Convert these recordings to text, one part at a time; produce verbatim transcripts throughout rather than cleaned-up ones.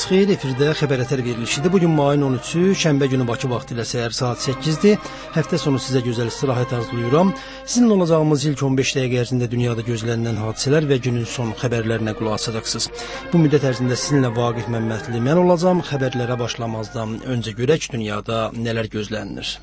Vaxtınız xeyir, efirdə xəbər ətər verilişidir. Bugün mayın on üçü, şənbə günü Bakı vaxtı ilə səhər saat səkkizdir. Həftə sonu sizə gözəl istirahət arzulayıram. Sizinlə olacağımız ilk on beş dəqiqə ərzində dünyada gözlənilən hadisələr və günün son xəbərlərinə qulaq asacaqsınız. Bu müddət ərzində sizinlə Vaqif Məmmədli mən olacağam. Xəbərlərə başlamazdan öncə görək dünyada nələr gözlənilir.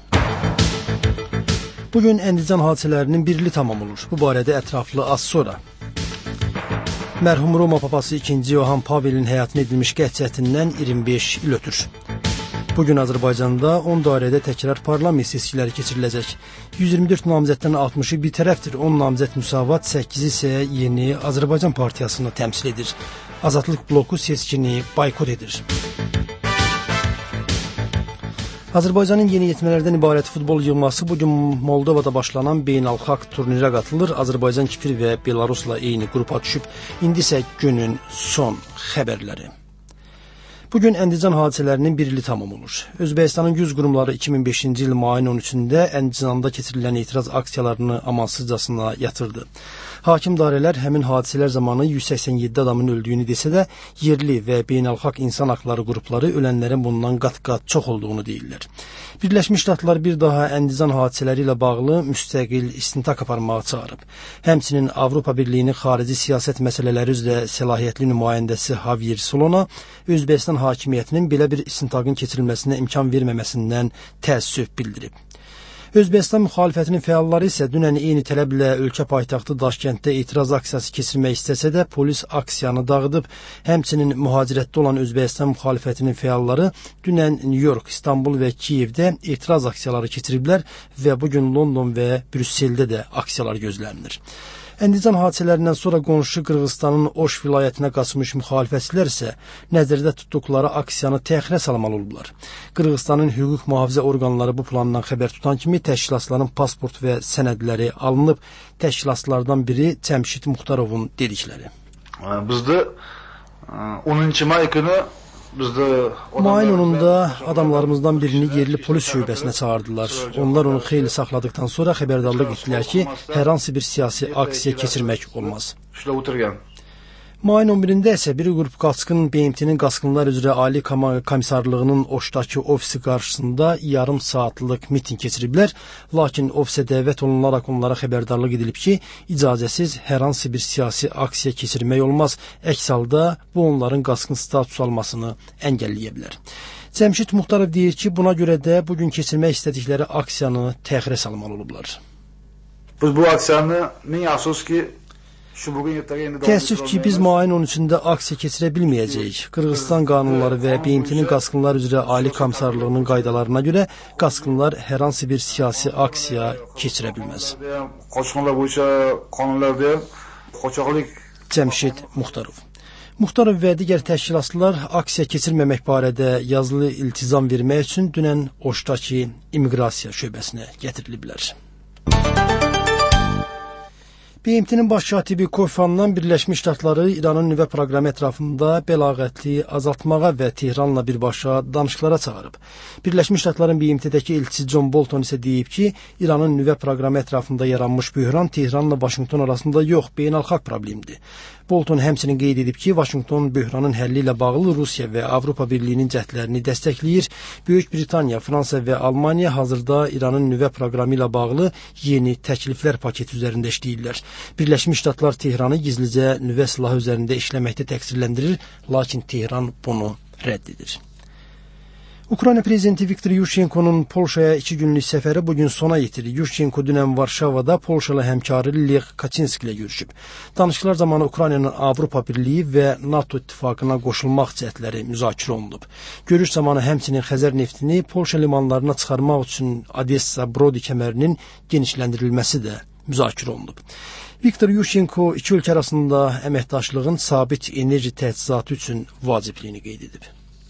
Bugün Əndicən hadisələrinin bir ili tamam olur. Bu barədə ətraflı az sonra. Mərhum Roma papası ikinci Yohan Pavelin həyatına edilmiş qətiyyətindən iyirmi beş il ötür. Bugün Azərbaycanda on dairədə təkrar parlament seçkiləri keçiriləcək. yüz iyirmi dörd namizəddən altmışı bir tərəfdir. on namizəd Müsavat, səkkizi isə Yeni Azərbaycan Partiyasını təmsil edir. Azadlıq bloku seçkini boykot edir. Azərbaycanın yeniyetmələrdən ibarət futbol yığması bugün Moldovada başlanan beynəlxalq turnirə qatılır. Azərbaycan, Kipr və Belarusla eyni qrupa düşüb. İndi isə günün son xəbərləri. Bugün Əndicən hadisələrinin bir ili tamam olur. Özbəkistanın yüz qurumları iki min beşinci il mayın on üçündə Əndicəndə keçirilən etiraz aksiyalarını amansızcasına yatırdı. Hakim dairələr həmin hadisələr zamanı yüz səksən yeddi adamın öldüyünü desə də, yerli və beynəlxalq insan haqları qrupları ölənlərin bundan qat-qat çox olduğunu deyirlər. Birləşmiş Ştatlar bir daha Əndicən hadisələri ilə bağlı müstəqil istintaq aparmağı çağırıb. Həmçinin Avropa Birliyinin xarici siyasət məsələləri üzrə səlahiyyətli nümayəndəsi Javier Solana, Özbəkistan hakimiyyətinin belə bir istintaqın keçirilməsinə imkan verməməsindən təəssüf bildirib. Özbəkistan müxalifətinin fəalları isə dünən eyni tələblə ölkə paytaxtı Daşkənddə etiraz aksiyası keçirmək istəsə də polis aksiyanı dağıdıb. Həmçinin mühacirətdə olan Özbəkistan müxalifətinin fəalları dünən New York, İstanbul və Kiyevdə etiraz aksiyaları keçiriblər və bugün London və Brüsseldə də aksiyalar gözlənilir. Əndicən hadisələrindən sonra qonşu Qırğızstanın Oş vilayətinə qaçmış müxalifətçilər isə nəzərdə tutduqları aksiyanı təxirə salmalı olublar. Qırğızstanın hüquq mühafizə orqanları bu plandan xəbər tutan kimi təşkilatların pasport və sənədləri alınıb. Təşkilatlardan biri Cəmşid Muxtarovun dedikləri. Bizdə onuncu may günü Mayın onunda adamlarımızdan birini yerli polis şöbəsinə çağırdılar. Onlar onu xeyli saxladıqdan sonra xəbərdarlıq etdilər ki, hər hansı bir siyasi aksiya keçirmək olmaz. Mayın on birində isə bir qrup qaçqın B M T'nin qaçqınlar üzrə Ali Komissarlığının Oşdakı ofisi qarşısında yarım saatlıq miting keçiriblər. Lakin ofisə dəvət olunaraq onlara xəbərdarlıq edilib ki, icazəsiz hər hansı bir siyasi aksiya keçirmək olmaz. Əks halda bu onların qaçqın status almasını əngəlləyə bilər. Cəmşid Muxtarov deyir ki, buna görə də bugün keçirmək istədikləri aksiyanı təxirə salmalı olublar. Biz bu aksiyanı min yaxşısı ki, Təəssüf ki, biz mayın on üçündə aksiya keçirə bilməyəcəyik. Qırğızstan qanunları və B M T'nin qaçqınlar üzrə Ali Komissarlığının qaydalarına görə qaçqınlar hər hansı bir siyasi aksiya keçirə bilməz. Cəmşid Muxtarov. Muxtarov və digər təşkilatçılar aksiya keçirməmək barədə yazılı iltizam vermək üçün dünən Oşdakı immiqrasiya şöbəsinə gətiriliblər. B M T'nin baş katibi Kofi Annan Birləşmiş Ştatları İranın nüvə proqramı ətrafında bəlağətli azaltmağa və Tehranla birbaşa danışıqlara çağırıb. Birləşmiş Ştatların B M T'dəki elçisi John Bolton isə deyib ki, İranın nüvə proqramı ətrafında yaranmış böhran Tehranla Vaşinqton arasında yox, beynəlxalq problemdir. Bolton həmçinin qeyd edib ki, Vaşinqton böhranın həlli ilə bağlı Rusiya və Avropa Birliyinin cəhdlərini dəstəkləyir. Böyük Britaniya, Fransa və Almaniya hazırda İranın nüvə proqramı ilə bağlı yeni təkliflər paketi üzərində işləyirlər. Birləşmiş Ştatlar Tehranı gizlicə nüvə silahı üzərində işləməkdə təqsirləndirir, lakin Tehran bunu rədd edir. Ukrayna prezidenti Viktor Yushchenko'nun Polşaya iki günlük səfəri bugün sona yetirir. Yushchenko dünən Varşavada Polşalı həmkarı Lech Kaczynski ilə görüşüb. Danışıqlar zamanı Ukraynanın Avropa Birliyi və NATO ittifaqına qoşulmaq cəhdləri müzakirə olunub. Görüş zamanı həmçinin Xəzər neftini Polşa limanlarına çıxarmaq üçün Odessa-Brody kəmərinin genişləndirilməsi də müzakirə olunub. Viktor Yushchenko iki ölkə arasında əməkdaşlığın sabit enerji təchizatı üçün vacibliyini qeyd edib.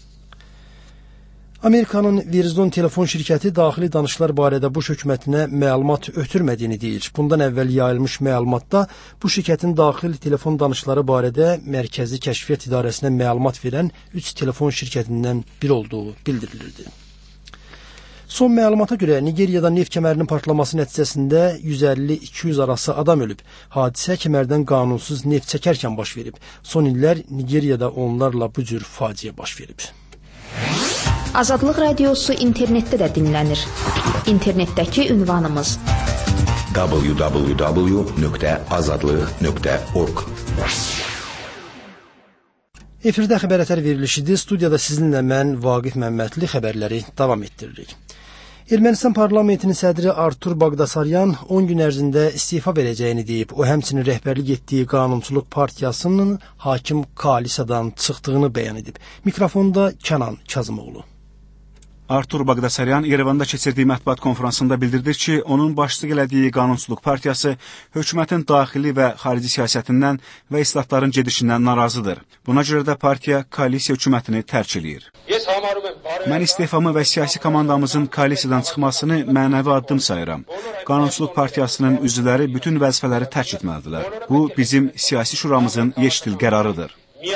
Amerikanın Verizon telefon şirkəti daxili danışıqlar barədə Bush hökumətinə məlumat ötürmədiyini deyir. Bundan əvvəl yayılmış məlumatda bu şirkətin daxili telefon danışıqları barədə Mərkəzi Kəşfiyyat İdarəsinə məlumat verən üç telefon şirkətindən biri olduğu bildirilirdi. Son məlumata görə Nigeriyada neft kəmərinin partlaması nəticəsində yüz əlli iki yüz arası adam ölüb. Hadisə kəmərdən qanunsuz neft çəkərkən baş verib. Son illər Nigeriyada onlarla bu cür faciə baş verib. Azadlıq Radiosu internetdə də dinlənir. İnternetdəki ünvanımız w w w nöqtə azadlıq nöqtə org. Efirdə xəbər ətər verilişidir. Studiyada sizinlə mən Vaqif Məmmədli xəbərləri davam etdiririk. Ermənistan parlamentinin sədri Artur Baqdasaryan on gün ərzində istifa verəcəyini deyib. O həmçinin rəhbərlik etdiyi Qanunçuluq Partiyasının hakim koalisiyadan çıxdığını bəyan edib. Mikrofonda Kənan Kazımoğlu. Artur Baqdasaryan Yerevanda keçirdiyi mətbuat konferansında bildirdi ki, onun başçılıq elədiyi Qanunçuluq Partiyası hökumətin daxili və xarici siyasətindən və islahatların gedişindən narazıdır. Buna görə də partiya koalisiya hökumətini tərk eləyir. Mən istifamı və siyasi komandamızın koalisiyadan çıxmasını mənəvi addım sayıram. Qanunçuluq Partiyasının üzvləri bütün vəzifələri tərk etməlidirlər. Bu, bizim siyasi şuramızın yeştil qərarıdır.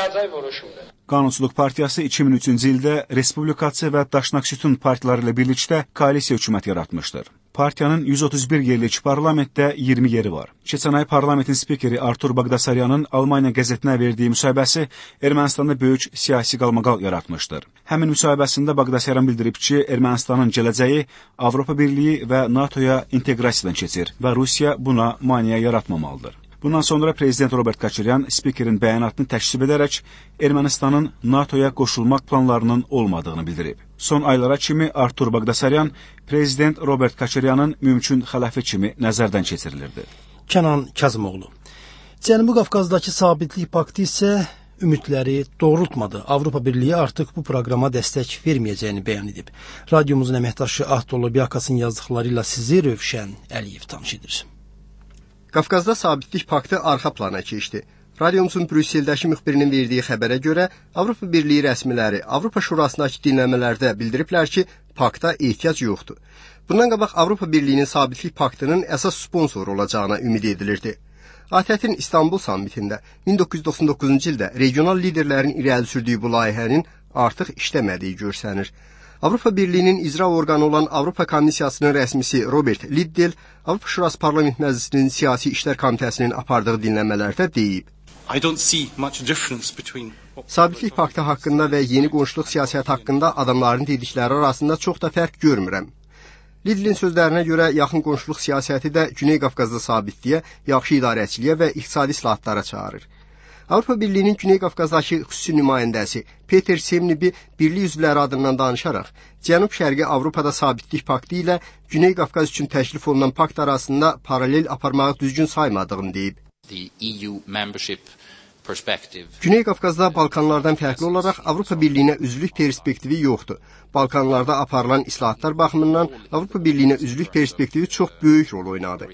Qanunçuluq Partiyası iki min üçüncü ildə Respublikası və Daşnak-Sütun partiyaları ilə birlikdə koalisiya hökuməti yaratmışdır. Partiyanın yüz otuz bir yerlik parlamentdə iyirmi yeri var. Keçən ay parlamentin spikeri Artur Baqdasaryanın Almaniya qəzetinə verdiyi müsahibəsi Ermənistanda böyük siyasi qalmaqal yaratmışdır. Həmin müsahibəsində Baqdasaryan bildirib ki, Ermənistanın gələcəyi Avropa Birliyi və NATOya inteqrasiyadan keçir və Rusiya buna maneə yaratmamalıdır. Bundan sonra Prezident Robert Koçaryan spikerin bəyanatını təksib edərək Ermənistanın NATOya qoşulmaq planlarının olmadığını bildirib. Son aylara kimi Artur Baqdasaryan Prezident Robert Koçaryanın mümkün xələfi kimi nəzərdən keçirilirdi. Kənan Kazımoğlu. Cənubi Qafqazdakı sabitlik paktı isə ümidləri doğrultmadı. Avropa Birliyi artıq bu proqrama dəstək verməyəcəyini bəyan edib. Radiomuzun əməkdaşı Ahtolu Biyakasın yazdıqları ilə sizi Rövşən Əliyev tanış edir. Qafqazda sabitlik paktı arxa plana keçdi. Radiomuzun Brüsseldəki müxbirinin verdiyi xəbərə görə Avropa Birliyi rəsmiləri Avropa Şurasındakı dinləmələrdə bildiriblər ki, pakta ehtiyac yoxdur. Bundan qabaq Avropa Birliyinin sabitlik paktının əsas sponsoru olacağına ümid edilirdi. A T Ə-in İstanbul sammitində min doqquz yüz doxsan doqquzuncu ildə regional liderlərin irəli sürdüyü bu layihənin artıq işləmədiyi görsənir. Avropa Birliyinin icra orqanı olan Avropa Komissiyasının rəsmisi Robert Liddell Avropa Şurası Parlament Məclisinin Siyasi İşlər Komitəsinin apardığı dinləmələrdə deyib. Sabitlik paktı haqqında və yeni qonşuluq siyasəti haqqında adamların dedikləri arasında çox da fərq görmürəm. Liddellin sözlərinə görə yaxın qonşuluq siyasəti də Güney Qafqazda sabitliyə, yaxşı idarəçiliyə və iqtisadi islahatlara çağırır. Avropa Birliyinin Güney Qafqazdakı xüsusi nümayəndəsi Peter Semnibi birlik üzvləri adından danışaraq, Cənub-Şərqi Avropada sabitlik paktı ilə Güney Qafqaz üçün təklif olunan pakt arasında paralel aparmağı düzgün saymadığını deyib. Güney Qafqazda Balkanlardan fərqli olaraq Avropa Birliyinə üzvlük perspektivi yoxdur. Balkanlarda aparılan islahatlar baxımından Avropa Birliyinə üzvlük perspektivi çox böyük rol oynadı.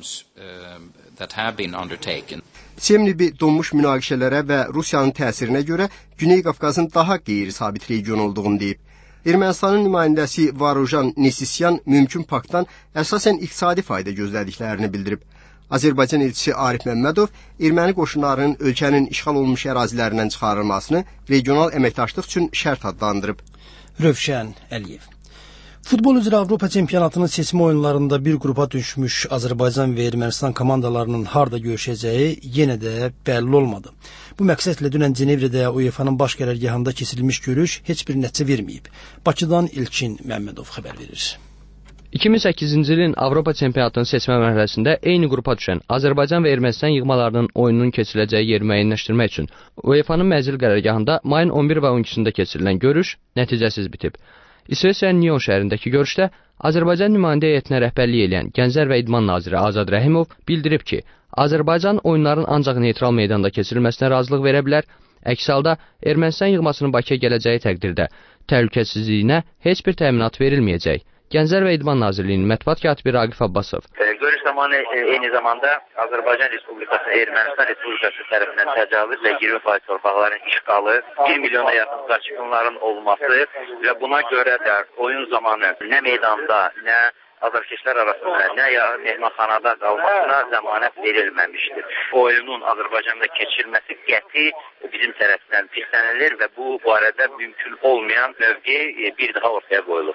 Semnibi donmuş münaqişələrə və Rusiyanın təsirinə görə Güney Qafqazın daha qeyri-sabit region olduğunu deyib. Ermənistanın nümayəndəsi Varujan Nesisyan mümkün paktdan əsasən iqtisadi fayda gözlədiklərini bildirib. Azərbaycan elçisi Arif Məmmədov erməni qoşunlarının ölkənin işğal olunmuş ərazilərindən çıxarılmasını regional əməkdaşlıq üçün şərt adlandırıb. Rövşən Əliyev. Futbol üzrə Avropa çempionatının seçmə oyunlarında bir qrupa düşmüş Azərbaycan və Ermənistan komandalarının harda görüşəcəyi yenə də bəlli olmadı. Bu məqsədlə dünən Cenevrədə UEFA-nın baş qərargahında keçirilmiş görüş heç bir nəticə verməyib. Bakıdan İlkin Məmmədov xəbər verir. iki min səkkizinci ilin Avropa çempionatının seçmə mərhələsində eyni qrupa düşən Azərbaycan və Ermənistan yığmalarının oyununun keçiriləcəyi yeri müəyyənləşdirmək üçün UEFA-nın məclis qərargahında mayın on bir və on ikisində keçirilən görüş nəticəsiz bitib. İsveçrənin Nyon şəhərindəki görüşdə Azərbaycan nümayəndə heyətinə rəhbərlik edən Gənclər və İdman naziri Azad Rəhimov bildirib ki, Azərbaycan oyunların ancaq neytral meydanda keçirilməsinə razılıq verə bilər, əks halda Ermənistan yığmasının Bakıya gələcəyi təqdirdə təhlükəsizliyinə heç bir təminat verilməyəcək. Gənclər və İdman Nazirliyinin mətbuat katibi Raqif Abbasov. Görüş zamanı eyni zamanda Azərbaycan Respublikası Ermənistan Respublikası tərəfindən təcavüz və iyirmi faiz torpaqların işğalı, bir milyona yaxın qaçqınların olması və buna görə də oyun zamanı nə meydanda, nə azarkeşlər arasında, nə ya mehmanxanada qalmasına zəmanət verilməmişdir. Oyunun Azərbaycanda keçirilməsi qəti bizim tərəfindən pislənir və bu barədə mümkün olmayan mövqe bir daha ortaya qoyulur.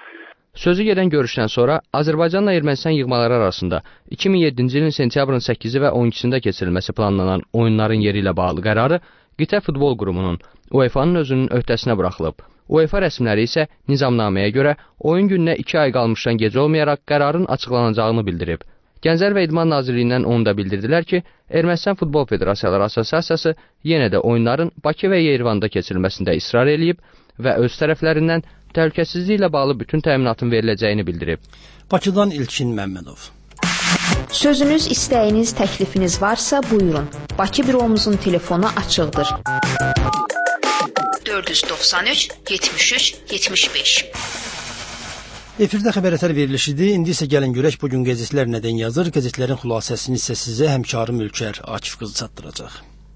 Sözü gedən görüşdən sonra Azərbaycanla Ermənistan yığmaları arasında iki min yeddinci ilin sentyabrın səkkizi və on ikisində keçirilməsi planlanan oyunların yeri ilə bağlı qərarı Qitə Futbol Qurumunun UEFA-nın özünün öhdəsinə buraxılıb. UEFA rəsmiləri isə nizamnaməyə görə oyun gününə iki ay qalmışdan gec olmayaraq qərarın açıqlanacağını bildirib. Gənclər və İdman Nazirliyindən onu da bildirdilər ki, Ermənistan Futbol Federasiyaları Assosiasiyası yenə də oyunların Bakı və Yerevan'da keçirilməsində israr eləyib və öz tərəflərindən təhlükəsizliklə bağlı bütün təminatın veriləcəyini bildirib. Bakıdan İlkin Məmmədov. Sözünüz, istəyiniz, təklifiniz varsa buyurun. Bakı büromuzun telefonu açıqdır. dörd yüz doxsan üç yetmiş üç yetmiş beş. Efirdə xəbərətər verilişidir. İndi isə gəlin görək bugün qəzetlər nədən yazır. Qəzetlərin xülasəsini isə sizə həmkarım Ülkər Akif qızı çatdıracaq.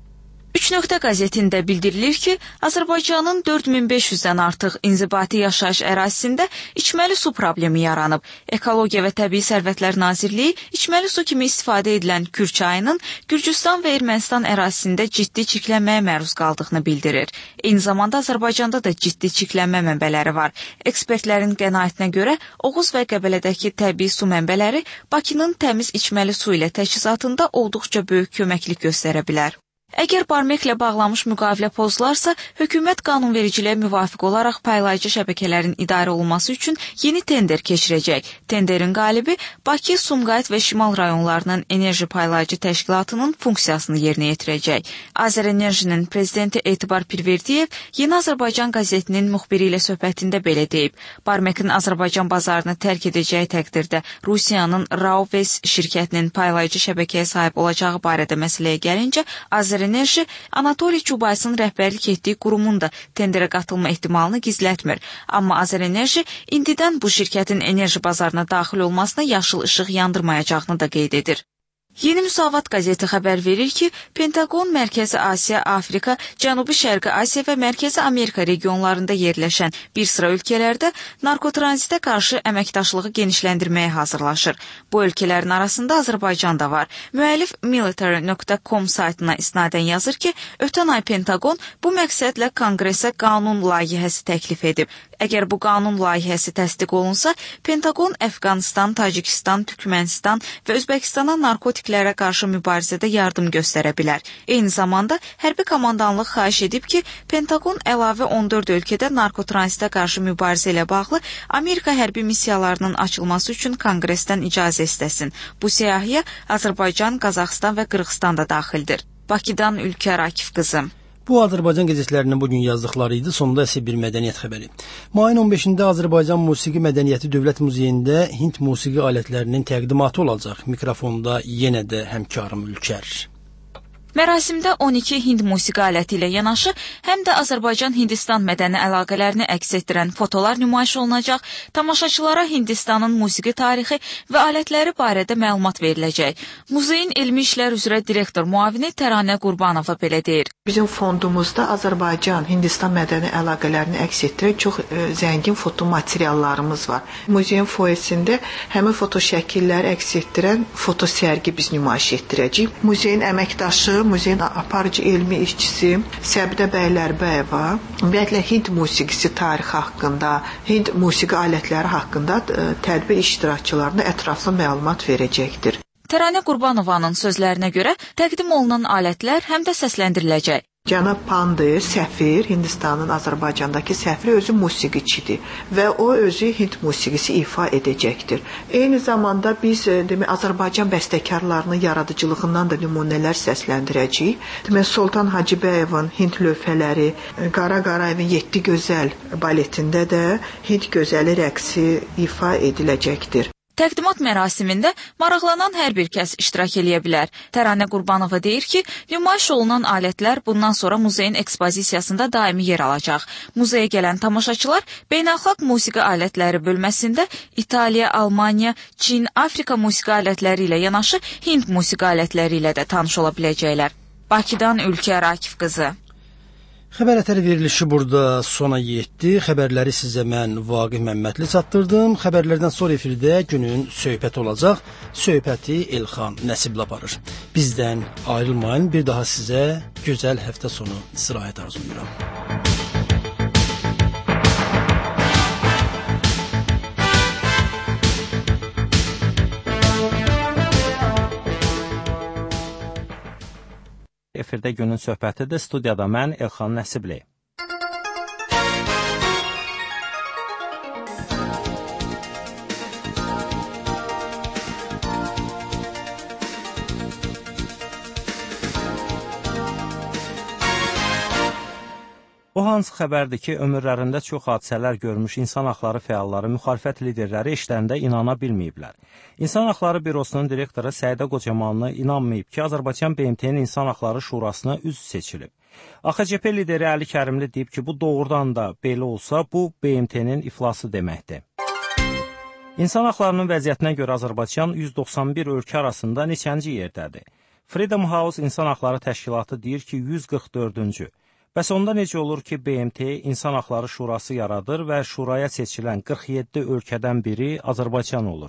üç nöqtə qəzetində bildirilir ki, Azərbaycanın dörd min beş yüzdən artıq inzibati yaşayış ərazisində içməli su problemi yaranıb. Ekologiya və Təbii Sərvətlər Nazirliyi içməli su kimi istifadə edilən Kür çayının Gürcüstan və Ermənistan ərazisində ciddi çirklənməyə məruz qaldığını bildirir. Eyni zamanda Azərbaycanda da ciddi çirklənmə mənbələri var. Ekspertlərin qənaətinə görə Oğuz və Qəbələdəki təbii su mənbələri Bakının təmiz içməli su ilə təchizatında olduqca böyük köməklik göstərə bilər. Əgər barmeklə bağlanmış müqavilə pozularsa, hökumət qanunvericiliyə müvafiq olaraq paylayıcı şəbəkələrin idarə olunması üçün yeni tender keçirəcək. Tenderin qalibi Bakı, Sumqayıt və Şimal rayonlarının enerji paylayıcı təşkilatının funksiyasını yerinə yetirəcək. Azərenerjinin prezidenti Etibar Pirverdiyev Yeni Azərbaycan qəzetinin müxbiri ilə söhbətində belə deyib. Barmekin Azərbaycan bazarını tərk edəcəyi təqdirdə Rusiyanın Rauves şirkətinin paylayıcı şəbəkəyə sahib olacağı barədə məsələyə gəlincə, Azərenerji Enerji Anatoliy Çubaysın rəhbərlik etdiyi qurumun da tenderə qatılma ehtimalını gizlətmir. Amma Azərenerji indidən bu şirkətin enerji bazarına daxil olmasına yaşıl işıq yandırmayacağını da qeyd edir. Yeni Müsavat qəzeti xəbər verir ki, Pentaqon Mərkəzi Asiya, Afrika, Cənubi Şərqi Asiya və Mərkəzi Amerika regionlarında yerləşən bir sıra ölkələrdə narkotranzitə qarşı əməkdaşlığı genişləndirməyə hazırlaşır. Bu ölkələrin arasında Azərbaycan da var. Müəllif military nöqtə com saytına isnadən yazır ki, ötən ay Pentaqon bu məqsədlə Konqresə qanun layihəsi təklif edib. Əgər bu qanun layihəsi təsdiq olunsa, Pentaqon Əfqanistan, Tacikistan, Türkmənistan və Özbəkistana narkotiklərə qarşı mübarizədə yardım göstərə bilər. Eyni zamanda hərbi komandanlıq xahiş edib ki, Pentaqon əlavə on dörd ölkədə narkotranzitə qarşı mübarizə ilə bağlı Amerika hərbi missiyalarının açılması üçün Konqresdən icazə istəsin. Bu siyahıya Azərbaycan, Qazaxıstan və Qırğızstan da daxildir. Bakıdan Ülkər Akif qızı. Bu Azərbaycan qəzetlərinin bugün yazdıqları idi. Sonunda isə bir mədəniyyət xəbəri. Mayın on beşində Azərbaycan Musiqi Mədəniyyəti Dövlət Muzeyində Hind musiqi alətlərinin təqdimatı olacaq. Mikrofonda yenə də həmkarım Ülkər. Mərasimdə on iki Hind musiqi aləti ilə yanaşı, həm də Azərbaycan-Hindistan mədəni əlaqələrini əks etdirən fotolar nümayiş olunacaq, tamaşaçılara Hindistanın musiqi tarixi və alətləri barədə məlumat veriləcək. Muzeyin elmi işlər üzrə direktor müavini Təranə Qurbanova belə deyir. Bizim fondumuzda Azərbaycan-Hindistan mədəni əlaqələrini əks etdirən çox e, zəngin foto materiallarımız var. Muzeyin foyesində həmin foto şəkilləri əks etdirən foto sərgi biz nümayiş etdirəcəyik. Muzeyin əməkdaşı, muzeyin aparıcı elmi işçisi Səbidə Bəylərbəyeva ümumiyyətlə Hind musiqisi tarixi haqqında, Hind musiqi alətləri haqqında tədbir iştirakçılarına ətraflı məlumat verəcəkdir. Təranə Qurbanovanın sözlərinə görə təqdim olunan alətlər həm də səsləndiriləcək. Cənab Pandey, səfir, Hindistanın Azərbaycandakı səfiri özü musiqiçidir və o özü Hind musiqisi ifa edəcəkdir. Eyni zamanda biz demək, Azərbaycan bəstəkarlarının yaradıcılığından da nümunələr səsləndirəcəyik. Demək, Soltan Hacibəyevin Hind lövhələri, Qara Qarayevin Yeddi Gözəl baletində də Hind gözəli rəqsi ifa ediləcəkdir. Təqdimat mərasimində maraqlanan hər bir kəs iştirak eləyə bilər. Təranə Qurbanova deyir ki, nümayiş olunan alətlər bundan sonra muzeyin ekspozisiyasında daimi yer alacaq. Muzeyə gələn tamaşaçılar beynəlxalq musiqi alətləri bölməsində İtaliya, Almaniya, Çin, Afrika musiqi alətləri ilə yanaşı Hind musiqi alətləri ilə də tanış ola biləcəklər. Bakıdan Ülkər Akif qızı. Xəbər ətəri verilişi burada sona yetdi. Xəbərləri sizə mən Vaqif Məmmədli çatdırdım. Xəbərlərdən sonra efirdə günün söhbəti olacaq. Söhbəti Elxan Nəsiblə aparır. Bizdən ayrılmayın. Bir daha sizə gözəl həftə sonu istirahət arzulayıram. efirdə günün söhbətidir. Studiyada mən Elxan Nəsibli. O hansı xəbərdir ki, ömürlərində çox hadisələr görmüş insan haqları fəalları, müxalifət liderləri işlərində inana bilməyiblər. İnsan Haqları Bürosunun direktoru Səidə Qocamanlı inanmayıb ki, Azərbaycan B M T-nin İnsan Haqları Şurasına üzv seçilib. A X C P lideri Əli Kərimli deyib ki, bu doğrudan da belə olsa, bu B M T-nin iflası deməkdir. İnsan haqlarının vəziyyətinə görə Azərbaycan yüz doxsan bir ölkə arasında neçənci yerdədir? Freedom House İnsan Haqları Təşkilatı deyir ki, yüz qırx dördüncü. Bəs onda necə olur ki, B M T İnsan Haqları Şurası yaradır və şuraya seçilən qırx yeddi ölkədən biri Azərbaycan olur?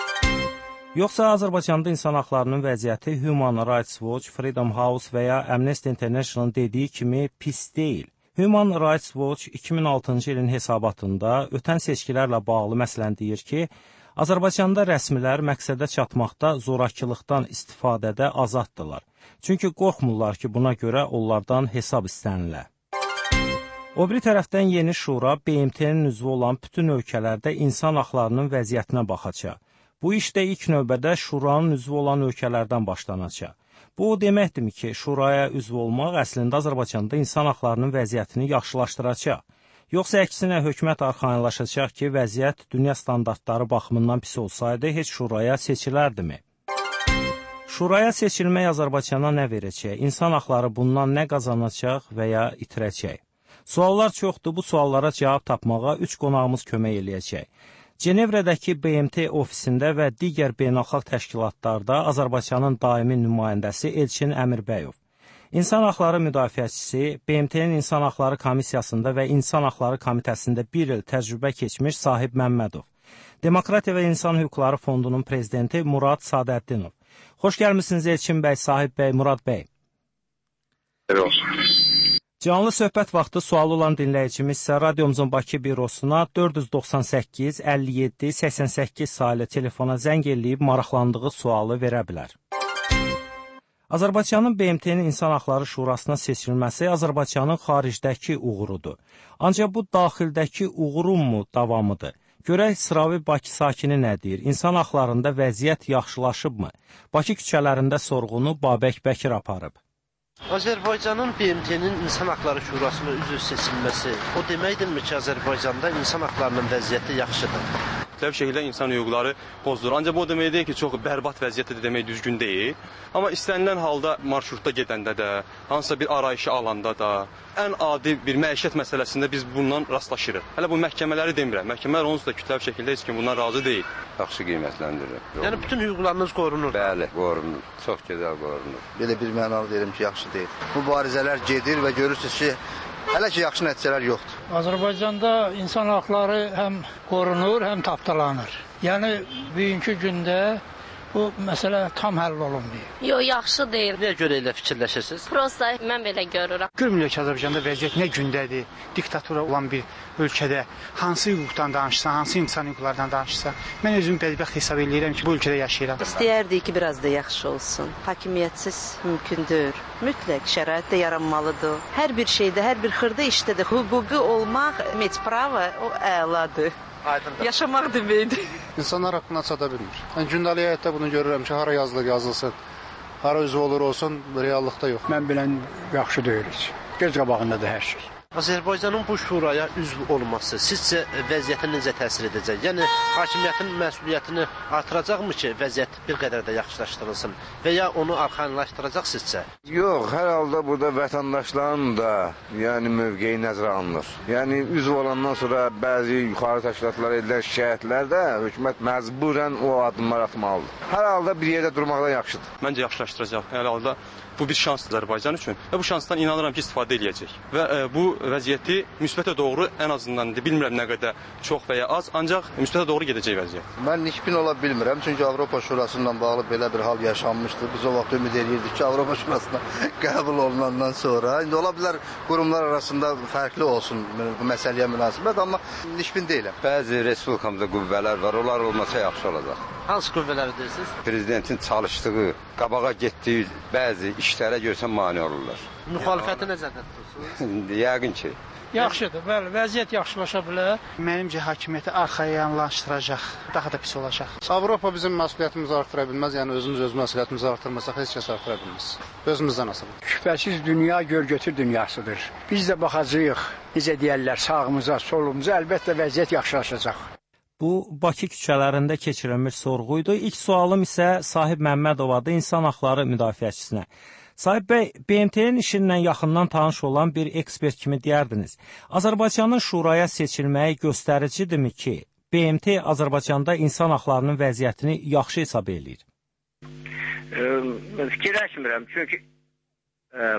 Yoxsa Azərbaycanda insan haqlarının vəziyyəti Human Rights Watch, Freedom House və ya Amnesty International dediyi kimi pis deyil. Human Rights Watch iki min altıncı ilin hesabatında ötən seçkilərlə bağlı məsələn deyir ki, Azərbaycanda rəsmilər məqsədə çatmaqda zorakılıqdan istifadədə azaddırlar. Çünki qorxmurlar ki, buna görə onlardan hesab istənilər. O biri tərəfdən yeni şura B M T-nin üzvü olan bütün ölkələrdə insan haqlarının vəziyyətinə baxacaq. Bu işdə ilk növbədə şuranın üzvü olan ölkələrdən başlanacaq. Bu o deməkdirmi ki, şuraya üzv olmaq əslində Azərbaycanda insan haqlarının vəziyyətini yaxşılaşdıracaq. Yoxsa əksinə hökumət arxayınlaşacaq ki, vəziyyət dünya standartları baxımından pis olsaydı, heç şuraya seçilərdimi? Şuraya seçilmək Azərbaycana nə verəcək? İnsan haqları bundan nə qazanacaq və ya itirəcək? Suallar çoxdur, bu suallara cavab tapmağa üç qonağımız kömək eləyəcək. Cenevrədəki B M T ofisində və digər beynəlxalq təşkilatlarda Azərbaycanın daimi nümayəndəsi Elçin Əmirbəyov. İnsan haqları müdafiəçisi, B M T-nin İnsan Haqları Komissiyasında və İnsan Haqları Komitəsində bir il təcrübə keçmiş Sahib Məmmədov. Demokratiya və İnsan Hüquqları Fondunun prezidenti Murad Sadəddinov. Xoş gəlmişsiniz Elçin bəy, Sahib bəy, Murad bəy. Canlı söhbət vaxtı sualı olan dinləyicimiz isə radiomuzun Bakı bürosuna dörd yüz doxsan səkkiz əlli yeddi səksən səkkiz saylı telefona zəng eləyib maraqlandığı sualı verə bilər. Azərbaycanın B M T-nin İnsan Haqları Şurasına seçilməsi Azərbaycanın xaricdəki uğurudur. Ancaq bu daxildəki uğurunmu davamıdır? Görək sıravi Bakı sakini nə deyir? İnsan haqlarında vəziyyət yaxşılaşıbmı? Bakı küçələrində sorğunu Babək Bəkir aparıb. Azərbaycanın B M T-nin İnsan Haqları Şurasına üzv seçilməsi o deməkdirmi ki, Azərbaycanda insan haqlarının vəziyyəti yaxşıdır? Müxtəlif şəkildə insan hüquqları pozulur. Ancaq bu o demək deyil ki, çox bərbad vəziyyətdir demək düzgün deyil. Amma istənilən halda marşrutda gedəndə də, hansısa bir arayışı alanda da, ən adi bir məişət məsələsində biz bundan rastlaşırıq. Hələ bu məhkəmələri demirəm. Məhkəmələr onsuz da kütləvi şəkildə heç kim bundan razı deyil. Yaxşı qiymətləndirir. Yəni bütün hüquqlarınız qorunur. Bəli, qorunur. Çox gözəl qorunur. Belə bir mənalı deyirəm ki, yaxşı deyil. Mübarizələr gedir və görürsünüz ki, hələ ki, yaxşı nəticələr yoxdur. Azərbaycanda insan haqları həm qorunur, həm tapdalanır. Yəni, bugünkü gündə bu məsələ tam həll olunmuyor. Yox, yaxşı deyil. Niyə görə elə fikirləşirsiniz? Prosta mən belə görürəm. Görmürük ki, Azərbaycanda vəziyyət nə gündədir, diktatura olan bir ölkədə hansı hüquqdan danışsan, hansı insan hüquqlardan danışsan. Mən özümü bədbəxt hesab edirəm ki, bu ölkədə yaşayıram. İstəyərdik ki, biraz da yaxşı olsun. Hakimiyyətsiz mümkündür. Mütləq şərait də yaranmalıdır. Hər bir şeydə, hər bir xırda işdə də hüquqi olmaq, met prava o əladır. Aydındır. Yaşamaq deməkdir. İnsanlar haqqına çata bilmir. Mən gündəlik həyatda bunu görürəm ki, hara yazılır, yazılsın. Hara üzv olur olsun, reallıqda yox. Mən bilən yaxşı deyirik. Göz qabağındadır hər şey. Azərbaycanın bu şuraya üzv olması sizcə vəziyyətə necə təsir edəcək? Yəni, hakimiyyətin məsuliyyətini artıracaqmı ki, vəziyyət bir qədər də yaxşılaşdırılsın və ya onu arxayınlaşdıracaq sizcə? Yox, hər halda burada vətəndaşların da yəni, mövqeyi nəzərə alınır. Yəni, üzv olandan sonra bəzi yuxarı təşkilatlara edilən şikayətlərdə hökumət məcburən o addımlar atmalıdır. Hər halda bir yerdə durmaqdan yaxşıdır. Məncə yaxşılaşdıracaq. Hər halda bu bir şansdır Azərbaycan üçün və bu şansdan inanıram ki, istifadə edəcək. Və e, bu vəziyyəti müsbətə doğru ən azından bilmirəm nə qədər çox və ya az, ancaq müsbətə doğru gedəcək vəziyyət. Mən nikbin ola bilmirəm, çünki Avropa Şurası ilə bağlı belə bir hal yaşanmışdı. Biz o vaxt ümid edirdik ki, Avropa Şurasına qəbul olunandan sonra indi ola bilər qurumlar arasında fərqli olsun bu məsələyə münasibət, amma nikbin deyiləm. Bəzi respublikamızda qüvvələr var, onlar olmasa yaxşı olacaq. Hansı qüvvələri deyirsiniz? Prezidentin çalışdığı, qabağa getdiyi bəzi işlərə görsən mane olurlar. Müxalifəti necədə tutursunuz? Yəqin ki. Yaxşıdır, bəli, vəziyyət yaxşılaşa bilər. Mənimcə hakimiyyəti arxaya yanlaşdıracaq, daha da pis olacaq. Avropa bizim məsuliyyətimizi artıra bilməz, yəni özümüz öz məsuliyyətimizi artırmasaq heç kəs artıra bilməz. Özümüzdən asılı. Şübhəsiz dünya gör-götür dünyasıdır. Biz də baxacağıq, necə deyərlər, sağımıza, solumuza, əlbəttə vəziyyət yaxşılaşacaq. Bu, Bakı küçələrində keçirilmiş sorğuydu. İlk sualım isə Sahib Məmmədovadır, insan haqları müdafiəçisinə. Sahib bəy, B M T-nin işinlə yaxından tanış olan bir ekspert kimi deyərdiniz. Azərbaycanın şuraya seçilməyi göstəricidirmi ki, B M T Azərbaycanda insan haqlarının vəziyyətini yaxşı hesab edir? Fikirləşmirəm, çünki e,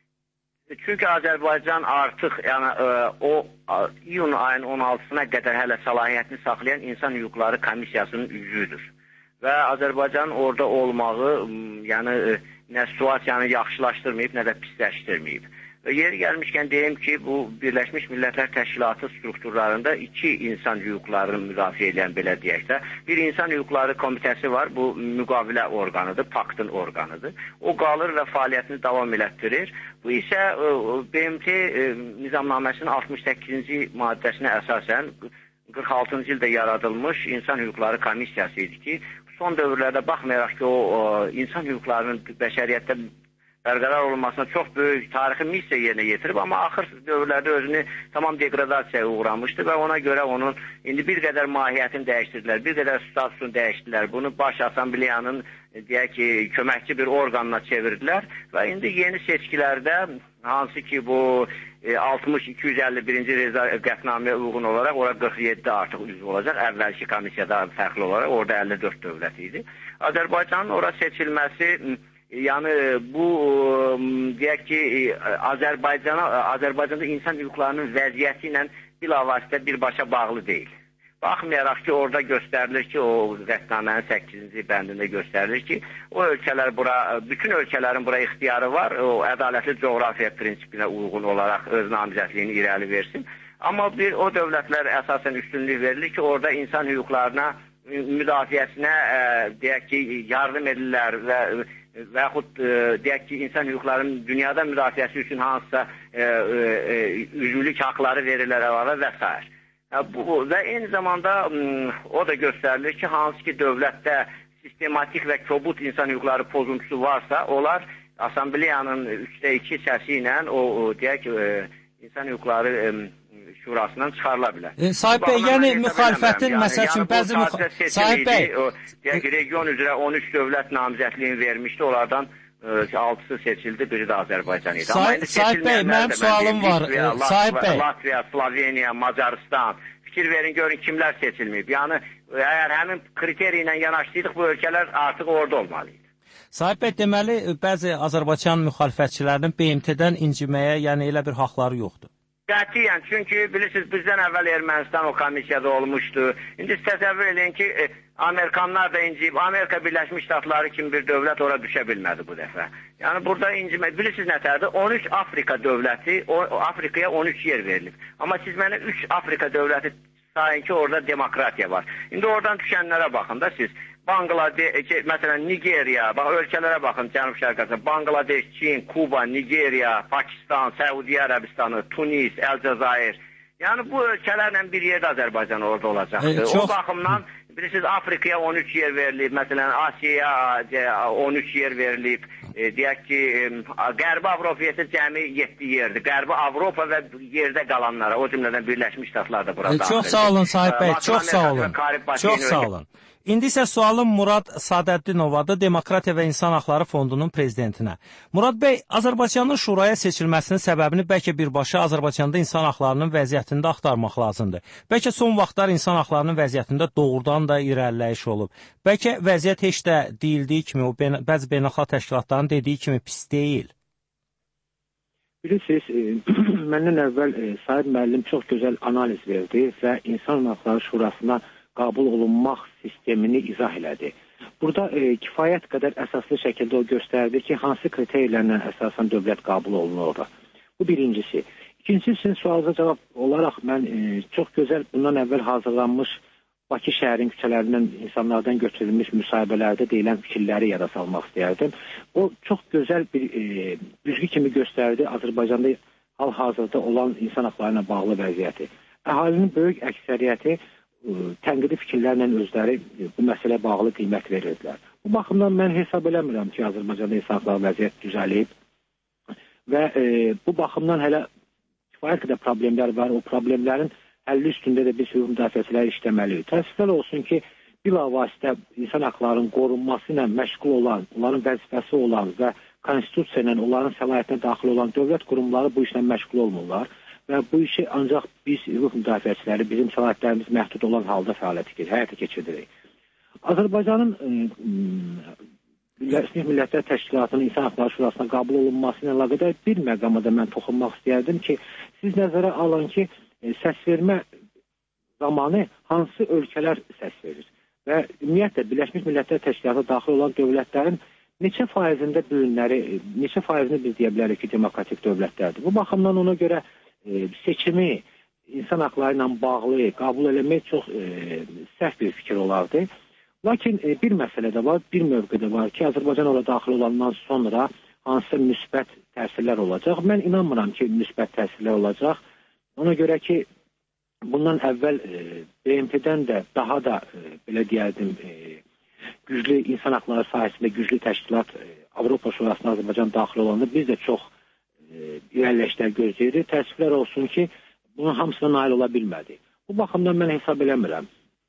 çünki Azərbaycan artıq yəni, e, o iyun ayının on altısına qədər hələ səlahiyyətini saxlayan İnsan Hüquqları Komissiyasının üzvüdür. Və Azərbaycanın orada olmağı yəni, nə situasiyanı yaxşılaşdırmayıb, nə də pisləşdirməyib. Və yeri gəlmişkən deyim ki, bu Birləşmiş Millətlər Təşkilatı strukturlarında iki insan hüquqlarını müdafiə edən, belə deyək də, bir insan hüquqları komitəsi var, bu müqavilə orqanıdır, paktın orqanıdır. O qalır və fəaliyyətini davam elətdirir. Bu isə B M T nizamnaməsinin altmış səkkizinci maddəsinə əsasən qırx altıncı ildə yaradılmış İnsan Hüquqları Komissiyası idi ki, son dövrlərdə baxmayaraq ki, o, o insan hüquqlarının bəşəriyyətdə bərqərar olunmasına çox böyük tarixi missiya yerinə yetirib, amma axır dövrlərdə özünü tamam degradasiyaya uğramışdı və ona görə onun indi bir qədər mahiyyətini dəyişdirdilər, bir qədər statusunu dəyişdirdilər. Bunu baş assambleyanın deyək ki, köməkçi bir orqanına çevirdilər və indi yeni seçkilərdə hansı ki bu altmış iki yüz əlli birinci reza qətnaməyə uyğun olaraq ora qırx yeddi artıq üzv olacaq. Əvvəlki komissiyada fərqli olaraq orada əlli dörd dövlət idi. Azərbaycanın ora seçilməsi yəni bu deyək ki Azərbaycana Azərbaycanda insan hüquqlarının vəziyyəti ilə bilavasitə birbaşa bağlı deyil. Baxmayaraq ki, orada göstərilir ki, o qətnamənin səkkizinci bəndində göstərilir ki, o ölkələr bura, bütün ölkələrin bura ixtiyarı var, o ədalətli coğrafiya prinsipinə uyğun olaraq öz namizədliyini irəli versin. Amma bir o dövlətlər əsasən üstünlük verilir ki, orada insan hüquqlarına müdafiəsinə e, deyək ki, yardım edirlər və və yaxud e, deyək ki, insan hüquqlarının dünyada müdafiəsi üçün hansısa e, e, üzvlük haqları verirlər əlavə və s. Bu, və eyni zamanda o da göstərilir ki, hansı ki dövlətdə sistematik və kobud insan hüquqları pozuntusu varsa, onlar assambleyanın üçdə iki səsi ilə o, o deyək ki, insan hüquqları e, şurasından çıxarıla bilər. E, Sahib bəy, yəni müxalifətin yəni, məsəl üçün yəni, bəzi müxalifət... Sahib bəy... Deyək ki, region üzrə on üç dövlət namizədliyini vermişdi, onlardan altısı seçildi, biri də Azərbaycan idi. Sahib bəy, mənim sualım var. Sahib bəy. Latviya, Sloveniya, Macaristan. Fikir verin, görün kimlər seçilməyib. Yəni, əgər həmin kriteri ilə yanaşdıydıq, bu ölkələr artıq orada olmalıydı. Sahib bəy, deməli, bəzi Azərbaycan müxalifətçilərinin B M T-dən inciməyə, yəni elə bir haqları yoxdur. Qətiyyən, çünki bilirsiniz, bizdən əvvəl Ermənistan o komissiyada olmuşdu. İndi təsəvvür edin ki, e, Amerikanlar da inciyib, Amerika Birləşmiş Ştatları kimi bir dövlət ora düşə bilmədi bu dəfə. Yəni, burada incimə, bilirsiniz nətərdir? on üç Afrika dövləti, o, Afrikaya on üç yer verilib. Amma siz mənə üç Afrika dövləti sayın ki, orada demokratiya var. İndi oradan düşənlərə baxın da siz. Bangladeş, məsələn, Nigeriya, bax, ölkələrə baxın, Cənub-Şərq Asiyada, Bangladeş, Çin, Kuba, Nigeriya, Pakistan, Səudiyyə Ərəbistanı, Tunis, Əlcəzair. Yəni, bu ölkələrlə bir yerdə Azərbaycan orada olacaqdır. E, çox... O baxımdan, bilirsiniz, Afrikaya on üç yer verilib, məsələn, Asiyaya on üç yer verilib, e, deyək ki, e, Qərbi Avropaya isə cəmi yeddi yerdir. Qərbi Avropa və yerdə qalanlara, o cümlədən Birləşmiş Ştatlar da burada. E, çox sağ olun, Sahib bəy, çox sağ olun. Çox sağ olun. İndi isə sualım Murad Sadəddinovadır, Demokratiya və İnsan Haqları Fondunun prezidentinə. Murad bəy, Azərbaycanın şuraya seçilməsinin səbəbini bəlkə birbaşa Azərbaycanda insan haqlarının vəziyyətində axtarmaq lazımdır. Bəlkə son vaxtlar insan haqlarının vəziyyətində doğrudan da irəliləyiş olub. Bəlkə vəziyyət heç də deyildiyi kimi, o bəzi beynəlxalq təşkilatların dediyi kimi pis deyil. Bilirsiniz, e, məndən əvvəl e, Sahib müəllim çox gözəl analiz verdi və İnsan Haqları Şurasına qəbul olunmaq sistemini izah elədi. Burada e, kifayət qədər əsaslı şəkildə o göstərdi ki, hansı kriterlərlə əsasən dövlət qəbul olunur orada. Bu birincisi. İkincisi, sizin sualınıza cavab olaraq mən e, çox gözəl bundan əvvəl hazırlanmış Bakı şəhərin küçələrindən insanlardan götürülmüş müsahibələrdə deyilən fikirləri yada salmaq istəyərdim. O çox gözəl bir e, düzgü kimi göstərdi Azərbaycanda hal-hazırda olan insan haqları ilə bağlı vəziyyəti. Əhalinin böyük əksəriyyəti e, tənqidi fikirlərlə özləri e, bu məsələ bağlı qiymət verirdilər. Bu baxımdan mən hesab eləmirəm ki, Azərbaycanda insan haqları vəziyyət düzəlib və e, bu baxımdan hələ kifayət qədər problemlər var. O problemlərin həlli üstündə də biz hüquq müdafiəçilər işləməliyik. Təəssüflər olsun ki, bilavasitə insan haqlarının qorunması ilə məşğul olan, onların vəzifəsi olan və konstitusiya ilə onların səlahiyyətinə daxil olan dövlət qurumları bu işlə məşğul olmurlar və bu işi ancaq biz hüquq müdafiəçiləri, bizim səlahiyyətlərimiz məhdud olan halda fəaliyyət edir, həyata keçiririk. Azərbaycanın Birləşmiş Millətlər Təşkilatının İnsan Haqları Şurasına qəbul olunması ilə əlaqədar bir məqamda mən toxunmaq istəyərdim ki, siz nəzərə alın ki, səsvermə zamanı hansı ölkələr səs verir və ümumiyyətlə Birləşmiş Millətlər Təşkilatına daxil olan dövlətlərin neçə faizində bu günləri, neçə faizini biz deyə bilərik ki, demokratik dövlətlərdir. Bu baxımdan ona görə e, seçimi insan haqları ilə bağlı qəbul eləmək çox e, səhv bir fikir olardı. Lakin e, bir məsələ də var, bir mövqe də var ki, Azərbaycan orada daxil olandan sonra hansısa müsbət təsirlər olacaq. Mən inanmıram ki, müsbət təsirlər olacaq. Ona görə ki, bundan əvvəl e, B M T-dən də daha da e, belə deyərdim, e, güclü insan haqları sahəsində güclü təşkilat e, Avropa Şurasına Azərbaycan daxil olanda biz də çox e, irəliləyişlər gözləyirik. Təəssüflər olsun ki, bunun hamısına nail ola bilmədi. Bu baxımdan mən hesab eləmirəm.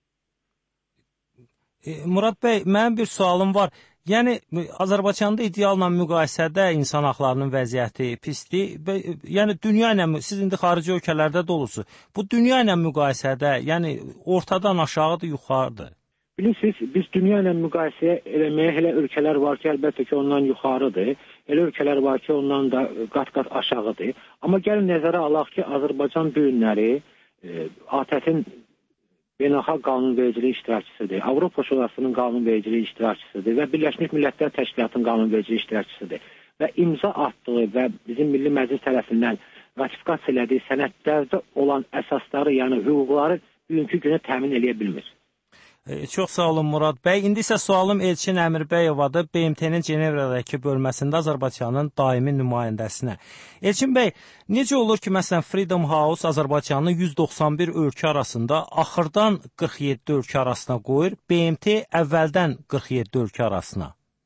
Murad bəy, mənim bir sualım var. Yəni, Azərbaycanda idealla müqayisədə insan haqlarının vəziyyəti pisdir. Yəni, dünya ilə, siz indi xarici ölkələrdə də olursunuz. Bu, dünya ilə müqayisədə, yəni, ortadan aşağıdır, yuxarıdır. Bilirsiniz, biz dünya ilə müqayisə eləməyə elə ölkələr var ki, əlbəttə ki, ondan yuxarıdır. Elə ölkələr var ki, ondan da qat-qat aşağıdır. Amma gəlin nəzərə alaq ki, Azərbaycan bu günləri e, A T Ə-in beynəlxalq qanunvericiliyi iştirakçısıdır, Avropa Şurasının qanunvericiliyi iştirakçısıdır və Birləşmiş Millətlər Təşkilatının qanunvericiliyi iştirakçısıdır. Və imza atdığı və bizim Milli Məclis tərəfindən ratifikasiya elədiyi sənədlərdə olan əsasları, yəni hüquqları bugünkü günə təmin eləyə bilmir. E, çox sağ olun Murad bəy. İndi isə sualım Elçin Əmirbəyovadır, B M T-nin Cenevrədəki bölməsində Azərbaycanın daimi nümayəndəsinə. Elçin bəy, necə olur ki, məsələn, Freedom House Azərbaycanın yüz doxsan bir ölkə arasında axırdan qırx yeddi ölkə arasına qoyur, B M T əvvəldən qırx yeddi ölkə arasına?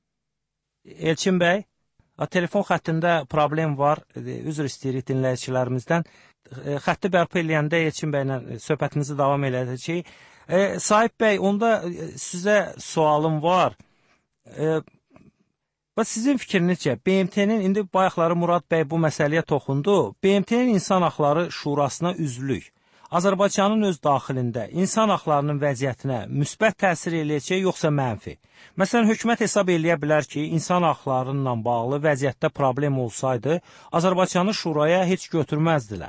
Elçin bəy, telefon xəttində problem var, üzr istəyirik dinləyicilərimizdən. Xətti bərpa eləyəndə Elçin bəylə söhbətimizi davam elədəcəyik. E, Sahib bəy, onda sizə sualım var. E, sizin fikrinizcə, B M T-nin, indi bayaqları Murad bəy bu məsələyə toxundu, B M T-nin İnsan Haqları Şurasına üzvlük Azərbaycanın öz daxilində insan haqlarının vəziyyətinə müsbət təsir eləyəcək, yoxsa mənfi? Məsələn, hökumət hesab eləyə bilər ki, insan haqları ilə bağlı vəziyyətdə problem olsaydı, Azərbaycanı Şuraya heç götürməzdilər.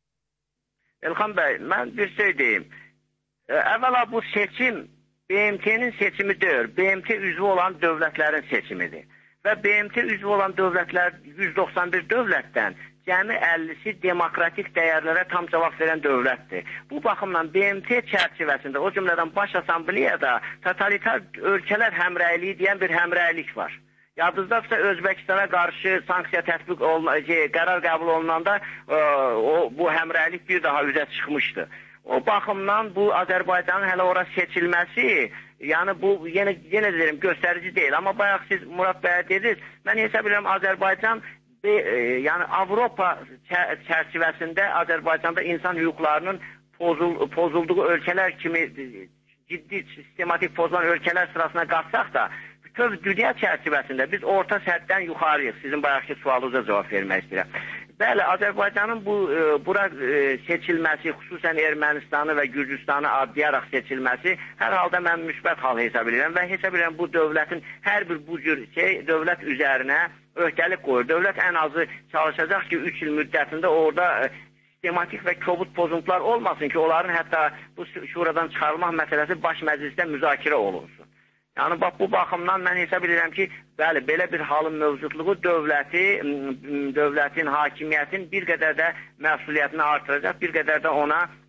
Elxan bəy, mən bir şey deyim. Əvvəla bu seçim B M T-nin seçimi deyil, B M T üzvü olan dövlətlərin seçimidir. Və B M T üzvü olan dövlətlər yüz doxsan bir dövlətdən cəmi əllisi demokratik dəyərlərə tam cavab verən dövlətdir. Bu baxımdan B M T çərçivəsində, o cümlədən Baş Assambleyada totalitar ölkələr həmrəyliyi deyən bir həmrəylik var. Yadınızdadırsa Özbəkistana qarşı sanksiya tətbiq olunacaq, qərar qəbul olunanda o, bu həmrəylik bir daha üzə çıxmışdı. O baxımdan bu Azərbaycanın hələ ora seçilməsi, yəni bu yenə, yenə deyirəm, göstərici deyil. Amma bayaq siz Murad bəyə dediniz, mən hesab edirəm Azərbaycan, e, yəni Avropa çərçivəsində Azərbaycanda insan hüquqlarının pozul, pozulduğu ölkələr kimi ciddi, sistematik pozulan ölkələr sırasına qatsaq da, bütün dünya çərçivəsində biz orta səddən yuxarıyıq. Sizin bayaqki sualınıza cavab vermək istəyirəm. Bəli, Azərbaycanın bu e, bura e, seçilməsi, xüsusən Ermənistanı və Gürcüstanı adlayaraq seçilməsi hər halda mən müsbət hal hesab edirəm və hesab edirəm bu dövlətin hər bir bu cür şey dövlət üzərinə öhdəlik qoyur. Dövlət ən azı çalışacaq ki, üç il müddətində orada e, sistematik və kobud pozuntular olmasın ki, onların hətta bu şuradan çıxarılmaq məsələsi baş məclisdə müzakirə olunsun. Yəni, bax, bu baxımdan mən hesab edirəm ki, bəli, belə bir halın mövcudluğu dövləti, dövlətin, hakimiyyətin bir qədər də məsuliyyətini artıracaq, bir qədər də ona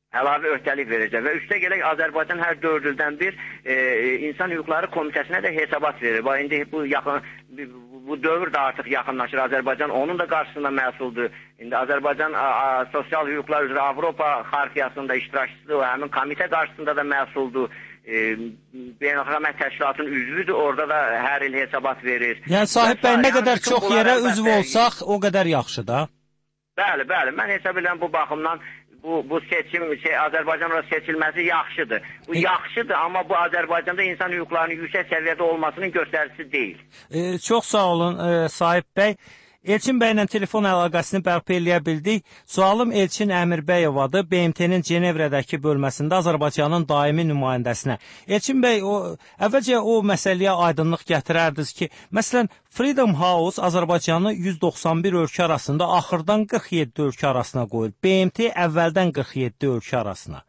əlavə öhdəlik verəcək və üstə gələk Azərbaycan hər dörd ildən bir e, İnsan Hüquqları Komitəsinə də hesabat verir. Bax, indi bu yaxın bu dövr də artıq yaxınlaşır. Azərbaycan onun da qarşısında məsuldur. İndi Azərbaycan a, a, sosial hüquqlar üzrə Avropa xartiyasında iştirakçıdır, o həmin komitə qarşısında da məsuldur. E, Beynəlxalq Əmək Təşkilatının üzvüdür, orada da hər il hesabat verir. Yəni Sahib bəy, nə qədər çox yerə üzv olsaq, o qədər yaxşı da. Bəli, bəli. Mən hesab edirəm bu baxımdan bu bu seçim şey Azərbaycanla seçilməsi yaxşıdır. Bu e, yaxşıdır, amma bu Azərbaycanda insan hüquqlarının yüksək səviyyədə olmasının göstəricisi deyil. E, çox sağ olun e, Sahib bəy. Elçin bəylə telefon əlaqəsini bərpa eləyə bildik. Sualım Elçin Əmirbəyovadır, B M T-nin Cenevrədəki bölməsində Azərbaycanın daimi nümayəndəsinə. Elçin bəy, o əvvəlcə o məsələyə aydınlıq gətirərdiniz ki, məsələn, Freedom House Azərbaycanı yüz doxsan bir ölkə arasında axırdan qırx yeddi ölkə arasına qoyur. B M T əvvəldən qırx yeddi ölkə arasına.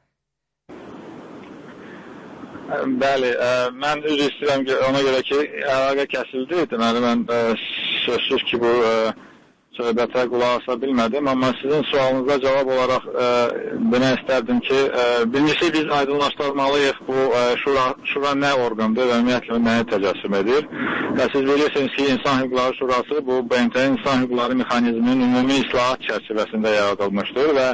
Bəli, ə, mən üzr istəyirəm ki, ona görə ki, əlaqə kəsildi. Deməli, mən ə, sözsüz ki, bu ə, söhbətə qulaq asa bilmədim, amma sizin sualınıza cavab olaraq ə, demək istərdim ki, ə, birincisi biz aydınlaşdırmalıyıq bu ə, şura, şura nə orqandır və ümumiyyətlə nəyə təcəssüm edir. Və siz bilirsiniz ki, İnsan Hüquqları Şurası bu B M T-nin İnsan Hüquqları Mexanizminin ümumi islahat çərçivəsində yaradılmışdır və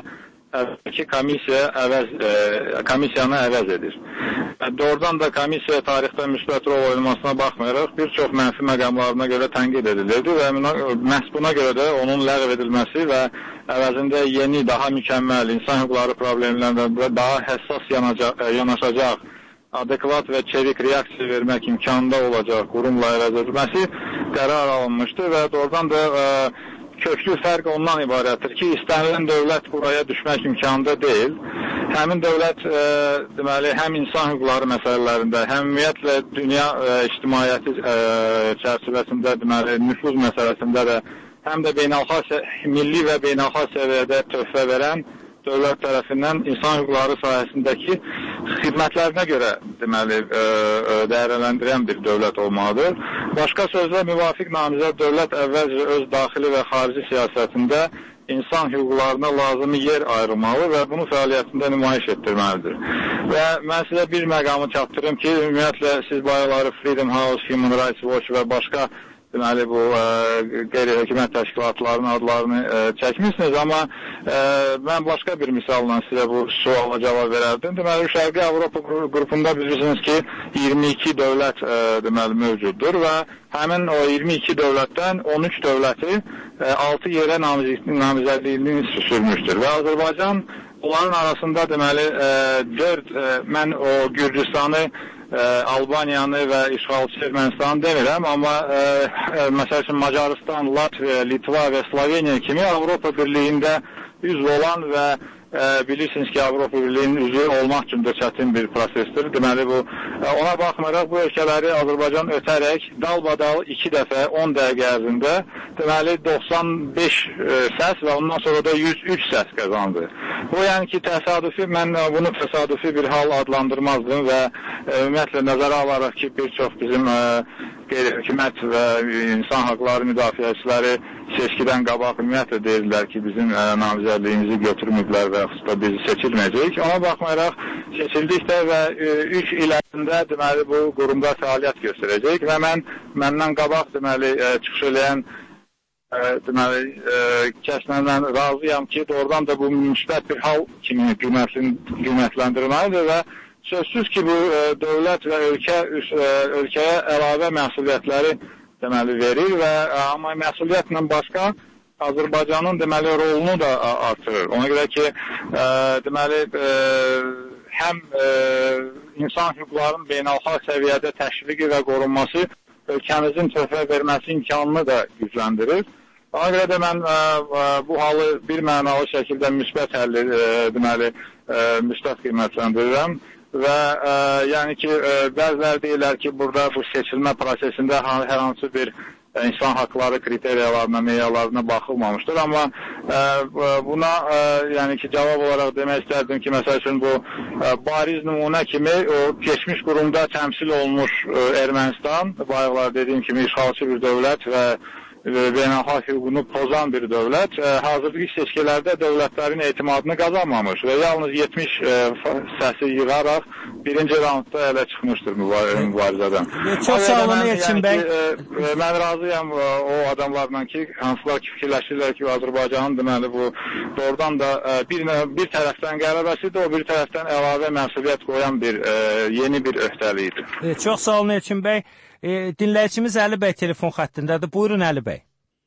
ki komissiya əvəz, e, komissiyanı əvəz edir. Doğrudan da komissiya tarixdə müsbət rol oynamasına baxmayaraq bir çox mənfi məqamlarına görə tənqid edilirdi və məhz buna görə də onun ləğv edilməsi və əvəzində yeni, daha mükəmməl insan hüquqları problemlərində daha həssas yanacaq, yanaşacaq, adekvat və çevik reaksiya vermək imkanında olacaq qurumla əvəz edilməsi qərar alınmışdı və doğrudan da e, köklü fərq ondan ibarətdir ki, istənilən dövlət buraya düşmək imkanında deyil. Həmin dövlət e, deməli, həm insan hüquqları məsələlərində, həm ümumiyyətlə dünya e, ictimaiyyəti e, çərçivəsində, deməli, nüfuz məsələsində də, həm də beynəlxalq, milli və beynəlxalq səviyyədə töhfə verən dövlət tərəfindən insan hüquqları sahəsindəki xidmətlərinə görə deməli, e, e, dəyərləndirən bir dövlət olmalıdır. Başqa sözlə müvafiq namizəd dövlət əvvəlcə öz daxili və xarici siyasətində insan hüquqlarına lazımi yer ayrılmalı və bunu fəaliyyətində nümayiş etdirməlidir. Və mən sizə bir məqamı çatdırım ki, ümumiyyətlə siz bayaqları Freedom House, Human Rights Watch və başqa deməli, bu ə, qeyri-hökumət təşkilatlarının adlarını ə, çəkmişsiniz, amma ə, mən başqa bir misalla sizə bu suala cavab verərdim. Deməli, Şərqi Avropa qrupunda bilirsiniz ki, iyirmi iki dövlət ə, deməli, mövcuddur və həmin o iyirmi iki dövlətdən on üç dövləti ə, altı yerə namizədliyini sürmüşdür və Azərbaycan onların arasında deməli, ə, dörd, ə, mən o Gürcüstanı, Ə, Albaniyanı və işğalçı Ermənistanı demirəm, amma ə, ə, məsəl üçün Macaristan, Latviya, Litva və Sloveniya kimi Avropa Birliyində üzv olan və ə, bilirsiniz ki, Avropa Birliyinin üzvü olmaq üçün də çətin bir prosesdir. Deməli, bu, ə, ona baxmayaraq bu ölkələri Azərbaycan ötərək dalbadal iki dəfə on dəqiqə ərzində deməli doxsan beş ə, səs və ondan sonra da yüz üç səs qazandı. Bu yəni ki, təsadüfi, mən bunu təsadüfi bir hal adlandırmazdım və ə, ümumiyyətlə nəzərə alaraq ki, bir çox bizim ə, qeyri-hökumət və insan haqları müdafiəçiləri seçkidən qabaq ümumiyyətlə deyirlər ki, bizim ə, namizədliyimizi götürməyiblər və xüsusilə biz seçilməyəcəyik. Ona baxmayaraq seçildikdə və üç il ərzində deməli bu qurumda fəaliyyət göstərəcək və mən məndən qabaq deməli ə, çıxış eləyən ə, deməli ə, kəsməndən razıyam ki, doğrudan da bu müsbət bir hal kimi qiymətləndirməlidir və sözsüz ki, bu ə, dövlət və ölkə ə, ölkəyə əlavə məsuliyyətləri deməli verir və ə, amma məsuliyyətlə başqa Azərbaycanın deməli rolunu da artırır. Ona görə ki, ə, deməli ə, həm ə, insan hüquqlarının beynəlxalq səviyyədə təşviqi və qorunması ölkəmizin töhfə verməsi imkanını da gücləndirir. Ona görə də mən ə, ə, bu halı bir mənalı şəkildə müsbət həlli ə, deməli ə, müsbət qiymətləndirirəm. Və ə, yəni ki, ə, bəziləri deyirlər ki, burada bu seçilmə prosesində hər hansı bir ə, insan haqları kriteriyalarına, meyarlarına baxılmamışdır. Amma ə, buna ə, yəni ki, cavab olaraq demək istərdim ki, məsəl üçün bu ə, bariz nümunə kimi o keçmiş qurumda təmsil olunmuş ə, Ermənistan, bayaqlar dediyim kimi işğalçı bir dövlət və beynəlxalq hüququnu pozan bir dövlət e, hazırki seçkilərdə dövlətlərin etimadını qazanmamış və yalnız yetmiş e, səsi yığaraq birinci raundda elə çıxmışdır mübarizədən. Çox sağ olun Elçin bəy. E, e, mən razıyam e, o adamlarla ki, hansılar ki fikirləşirlər ki, Azərbaycanın deməli bu doğrudan da e, bir, bir tərəfdən qələbəsidir, o bir tərəfdən əlavə məsuliyyət qoyan bir e, yeni bir öhdəlikdir. E, çox sağ olun Elçin bəy. E, dinləyicimiz Əli bəy telefon xəttindədir. Buyurun Əli bəy.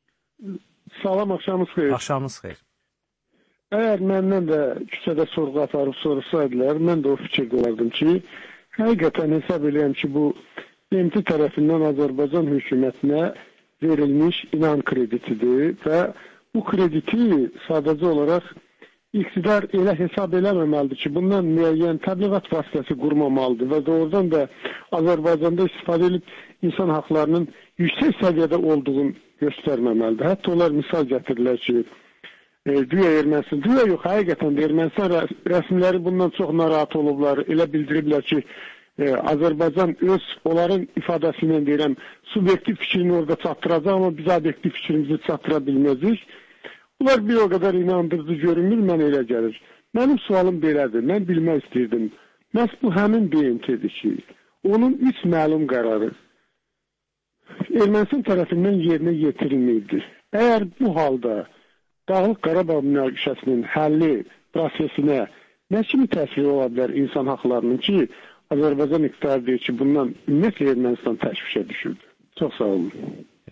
Salam, axşamınız xeyir. Axşamınız xeyir. Əgər məndən də küçədə sorğu atarıb soruşsaydılar, mən də o fikirdə olardım ki, həqiqətən hesab edirəm ki, bu B M T tərəfindən Azərbaycan hökumətinə verilmiş inan kreditidir və bu krediti sadəcə olaraq iqtidar elə hesab eləməməlidir ki, bundan müəyyən təbliğat vasitəsi qurmamalıdır və doğrudan da Azərbaycanda istifadə edib insan haqlarının yüksək səviyyədə olduğunu göstərməməlidir. Hətta onlar misal gətirirlər ki, e, güya Ermənistan, güya yox, həqiqətən də Ermənistan rəsmiləri bundan çox narahat olublar, elə bildiriblər ki, e, Azərbaycan öz, onların ifadəsindən deyirəm, subyektiv fikrini orada çatdıracaq, amma biz obyektiv fikrimizi çatdıra bilməyəcək. Bunlar bir o qədər inandırıcı görünmür, mən elə gəlir. Mənim sualım belədir, mən bilmək istəyirdim. Məhz bu həmin B M T-dir ki, onun üç məlum qərarı Ermənistan tərəfindən yerinə yetirilməkdir. Əgər bu halda Dağlıq Qarabağ münaqişəsinin həlli prosesinə nə kimi təsiri ola bilər insan haqlarının ki, Azərbaycan iqtidarı deyir ki, bundan ümumiyyətlə Ermənistan təşvişə düşürdü. Çox sağ olun.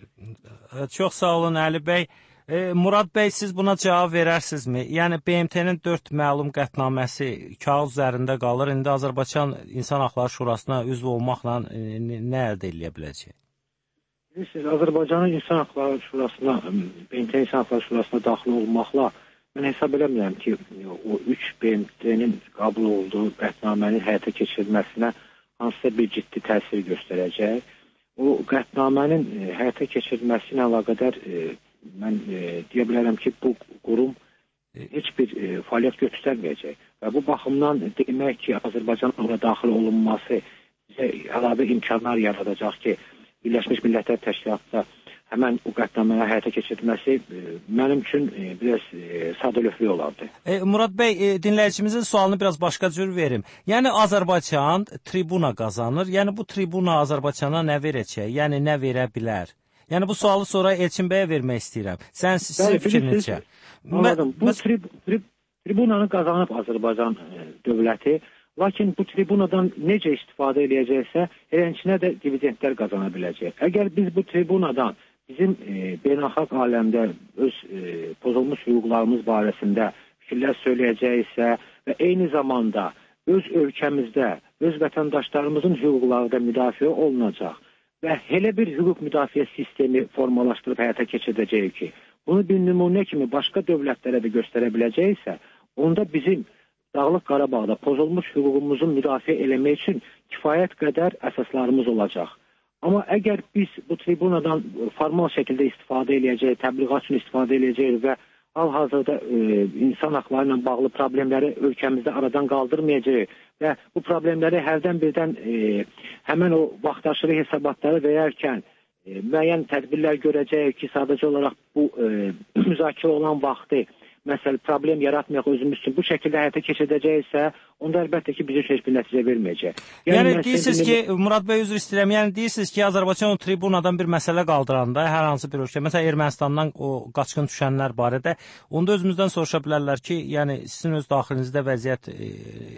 Çox sağ olun Əli bəy. E, Murad bəy, siz buna cavab verərsinizmi? Yəni B M T-nin dörd məlum qətnaməsi kağız üzərində qalır. İndi Azərbaycan İnsan Haqları Şurasına üzv olmaqla e, nə əldə edə biləcək? Bilirsiniz, Azərbaycanın İnsan Haqları Şurasına, B M T İnsan Haqları Şurasına daxil olmaqla mən hesab eləmirəm ki, o üç B M T-nin qəbul olduğu qətnamənin həyata keçirilməsinə hansısa bir ciddi təsir göstərəcək. O qətnamənin həyata keçirilməsi ilə əlaqədar e, mən e, deyə bilərəm ki, bu qurum heç bir e, fəaliyyət göstərməyəcək. Və bu baxımdan demək ki, Azərbaycanın ona daxil olunması bizə əlavə imkanlar yaradacaq ki, Birləşmiş Millətlər Təşkilatında həmən o qətnaməyə həyata keçirilməsi e, mənim üçün e, biraz e, sadəlövhlük olardı. E, Murad bəy, e, dinləyicimizin sualını biraz başqa cür verim. Yəni Azərbaycan tribuna qazanır. Yəni bu tribuna Azərbaycana nə verəcək? Yəni nə verə bilər? Yəni bu sualı sonra Elçin bəyə vermək istəyirəm. Sən sizin fikrin necə? Anladım. Bu trib trib tribunanı qazanıb Azərbaycan e, dövləti, lakin bu tribunadan necə istifadə edəcəksə, həmçinə də dividendlər qazana biləcək. Əgər biz bu tribunadan bizim e, beynəlxalq aləmdə öz e, pozulmuş hüquqlarımız barəsində fikirlər söyləyəcəksə və eyni zamanda öz ölkəmizdə, öz vətəndaşlarımızın hüquqları da müdafiə olunacaq və elə bir hüquq müdafiə sistemi formalaşdırıb həyata keçirdəcək ki, bunu bir nümunə kimi başqa dövlətlərə də göstərə biləcəksə, onda bizim Dağlıq Qarabağda pozulmuş hüququmuzun müdafiə eləmək üçün kifayət qədər əsaslarımız olacaq. Amma əgər biz bu tribunadan formal şəkildə istifadə eləyəcək, təbliğat üçün istifadə eləyəcək və hal-hazırda e, insan haqları ilə bağlı problemləri ölkəmizdə aradan qaldırmayacaq və bu problemləri hərdən birdən e, həmən o vaxtaşırı hesabatları verərkən e, müəyyən tədbirlər görəcəyik ki, sadəcə olaraq bu e, müzakirə olan vaxtı məsələ problem yaratmayaq özümüz üçün bu şəkildə həyata keçirdəcəksə, onda əlbəttə ki, bizə heç bir nəticə verməyəcək. Yəni, yəni deyirsiniz ki, Murad bəy, üzr istəyirəm, yəni deyirsiniz ki, Azərbaycan o tribunadan bir məsələ qaldıranda, hər hansı bir ölkə, məsələn, Ermənistandan o qaçqın düşənlər barədə, onda özümüzdən soruşa bilərlər ki, yəni sizin öz daxilinizdə vəziyyət e,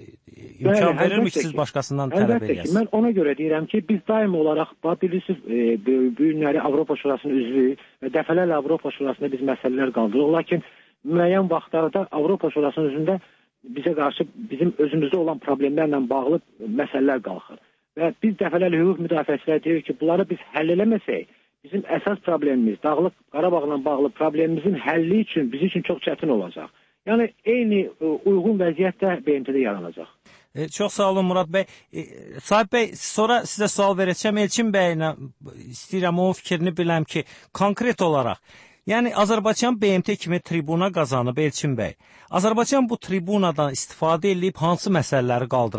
imkan Bəli, verirmi ki, siz başqasından tələb edəsiniz? Mən ona görə deyirəm ki, biz daim olaraq, bilirsiniz, e, bu günləri Avropa Şurasının üzvü və dəfələrlə Avropa Şurasında biz məsələlər qaldırırıq, lakin müəyyən vaxtlarda Avropa Şurasının üzründə bizə qarşı bizim özümüzdə olan problemlərlə bağlı məsələlər qalxır. Və biz dəfələrlə hüquq müdafiəçilər deyirik ki, bunları biz həll eləməsək, bizim əsas problemimiz, Dağlıq Qarabağla bağlı problemimizin həlli üçün, bizim üçün çox çətin olacaq. Yəni, eyni uyğun vəziyyətdə B M T-də yaranacaq. E, çox sağ olun Murad bəy. E, Sahib bəy, sonra sizə sual verəcəm. Elçin bəylə istəyirəm onun fikrini biləm ki, konkret olaraq, yəni Azərbaycan B M T kimi tribuna qazanıb Elçin bəy. Azərbaycan bu tribunadan istifadə edib hansı məsələləri qaldıra bilər?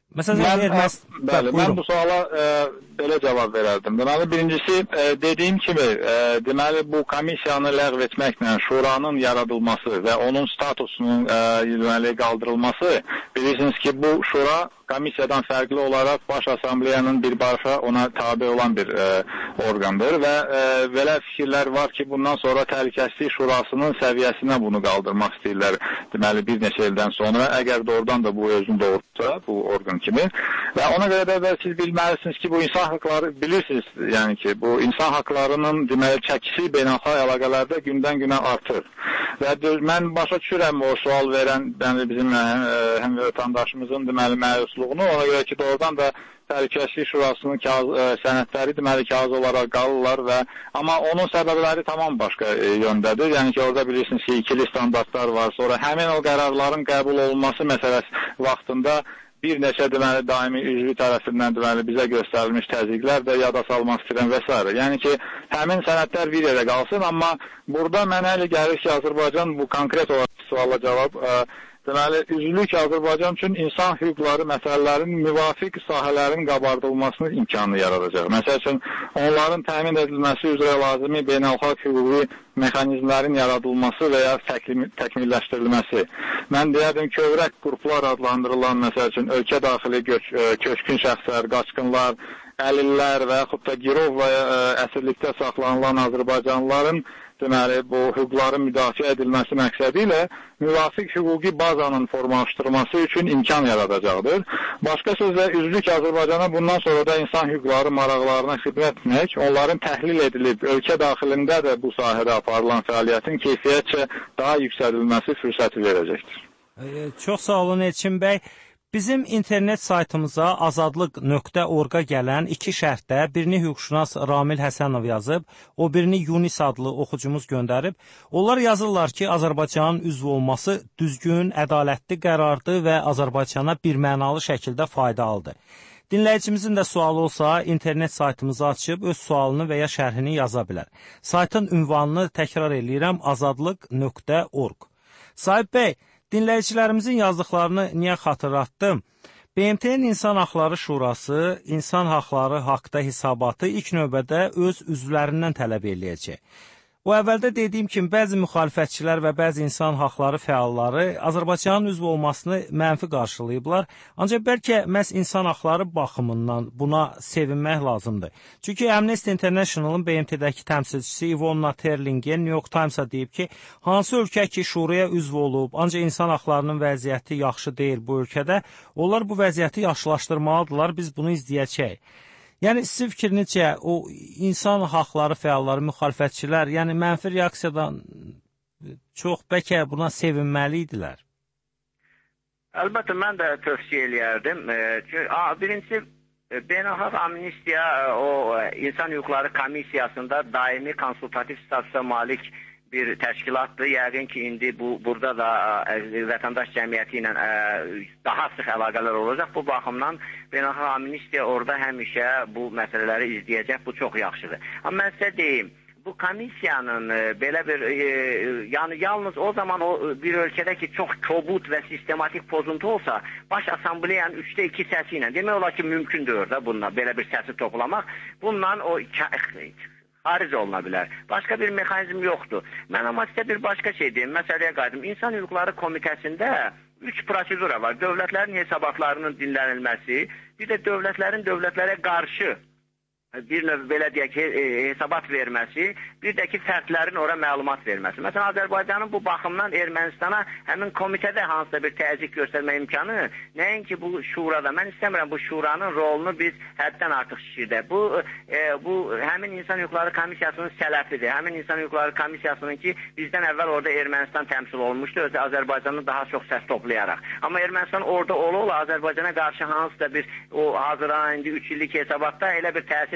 Məsələn, mən, Erməst... bəli, mən bu suala e, belə cavab verərdim. Deməli, birincisi, e, dediyim kimi, e, deməli, bu komissiyanı ləğv etməklə şuranın yaradılması və onun statusunun e, deməli, qaldırılması, bilirsiniz ki, bu şura komissiyadan fərqli olaraq Baş Assambleyanın birbaşa ona tabi olan bir e, orqandır və e, belə fikirlər var ki, bundan sonra Təhlükəsizlik Şurasının səviyyəsinə bunu qaldırmaq istəyirlər. Deməli, bir neçə ildən sonra, əgər doğrudan da bu özünü doğrultsa, bu orqan kimi. Və ona görə də siz bilməlisiniz ki, bu insan haqları, bilirsiniz, yəni ki, bu insan haqlarının deməli çəkisi beynəlxalq əlaqələrdə gündən günə artır. Və mən başa düşürəm o sual verən, yəni bizim həm vətəndaşımızın deməli məyusluğunu, ona görə ki, doğrudan da Təhlükəsizlik Şurasının kağız, ə, sənədləri deməli kağız olaraq qalırlar və amma onun səbəbləri tamam başqa ə, yöndədir. Yəni ki, orada bilirsiniz ki, ikili standartlar var. Sonra həmin o qərarların qəbul olunması məsələsi vaxtında bir neçə deməli daimi üzvü tərəfindən deməli bizə göstərilmiş təzyiqlər də yada salmaq istəyirəm və s. Yəni ki, həmin sənədlər bir yerə qalsın, amma burada mənə elə gəlir ki, Azərbaycan bu konkret olaraq suala cavab ə, deməli, üzvlük Azərbaycan üçün insan hüquqları məsələlərinin müvafiq sahələrin qabardılmasının imkanı yaradacaq. Məsəl üçün, onların təmin edilməsi üzrə lazımi beynəlxalq hüquqi mexanizmlərin yaradılması və ya təkmilləşdirilməsi. Mən deyərdim, kövrək qruplar adlandırılan, məsəl üçün, ölkə daxili göç, köçkün şəxslər, qaçqınlar, əlillər və yaxud da girov və əsirlikdə saxlanılan Azərbaycanlıların deməli, bu hüquqların müdafiə edilməsi məqsədi ilə müvafiq hüquqi bazanın formalaşdırılması üçün imkan yaradacaqdır. Başqa sözlə, üzvlük Azərbaycana bundan sonra da insan hüquqları maraqlarına xidmət etmək, onların təhlil edilib, ölkə daxilində də bu sahədə aparılan fəaliyyətin keyfiyyətcə daha yüksədilməsi fürsəti verəcəkdir. Çox sağ olun, Elçin bəy. Bizim internet saytımıza azadlıq nöqtə org-a gələn iki şərtdə birini hüquqşünas Ramil Həsənov yazıb, o birini Yunis adlı oxucumuz göndərib. Onlar yazırlar ki, Azərbaycanın üzv olması düzgün, ədalətli qərardır və Azərbaycana birmənalı şəkildə faydalıdır. Dinləyicimizin də sualı olsa, internet saytımızı açıb öz sualını və ya şərhini yaza bilər. Saytın ünvanını təkrar eləyirəm, azadlıq nöqtə org. Sahib bəy, dinləyicilərimizin yazdıqlarını niyə xatırlatdım? B M T-nin İnsan Haqları Şurası insan haqları haqda hesabatı ilk növbədə öz üzvlərindən tələb eləyəcək. O əvvəldə dediyim kimi, bəzi müxalifətçilər və bəzi insan haqları fəalları Azərbaycanın üzv olmasını mənfi qarşılayıblar. Ancaq bəlkə məhz insan haqları baxımından buna sevinmək lazımdır. Çünki Amnesty International'ın B M T-dəki təmsilçisi Ivonna Terlingen New York Times-a deyib ki, hansı ölkə ki şuraya üzv olub, ancaq insan haqlarının vəziyyəti yaxşı deyil bu ölkədə, onlar bu vəziyyəti yaxşılaşdırmalıdırlar, biz bunu izləyəcəyik. Yəni, sizin fikrinizcə, o insan haqları fəalları, müxalifətçilər, yəni mənfi reaksiyadan çox bəlkə buna sevinməli idilər? Əlbəttə, mən də tövsiyə eləyərdim. Birincisi, Beynəlxalq Amnistiya, o İnsan Hüquqları Komissiyasında daimi konsultativ statusa malik bir təşkilatdır. Yəqin ki, indi bu burada da ə, vətəndaş cəmiyyəti ilə ə, daha sıx əlaqələr olacaq. Bu baxımdan Beynəlxalq Amnistiya orada həmişə bu məsələləri izləyəcək. Bu çox yaxşıdır. Amma mən sizə deyim, bu komissiyanın ə, belə bir, ə, yəni yalnız o zaman o bir ölkədə ki, çox kobud və sistematik pozuntu olsa, Baş Assambleyanın üçdə iki səsi ilə, demək olar ki, mümkündür da bununla, belə bir səsi toplamaq. Bundan o xaric oluna bilər. Başqa bir mexanizm yoxdur. Mən amma sizə bir başqa şey deyim, məsələyə qayıdım. İnsan Hüquqları Komitəsində üç prosedura var. Dövlətlərin hesabatlarının dinlənilməsi, bir də dövlətlərin dövlətlərə qarşı bir növ belə deyək ki, hesabat verməsi, bir də ki, fərdlərin ora məlumat verməsi. Məsələn, Azərbaycanın bu baxımdan Ermənistana həmin komitədə hansısa bir təzyiq göstərmə imkanı, nəinki bu şurada. Mən istəmirəm bu şuranın rolunu biz həddən artıq şişirdək. Bu, e, bu həmin İnsan Hüquqları Komissiyasının sələfidir. Həmin İnsan Hüquqları Komissiyasının ki, bizdən əvvəl orada Ermənistan təmsil olunmuşdu, özü Azərbaycanı daha çox səs toplayaraq. Amma Ermənistan orada ola-ola Azərbaycana qarşı hansısa bir o hazırlanan indi üç illik hesabatda elə bir təsir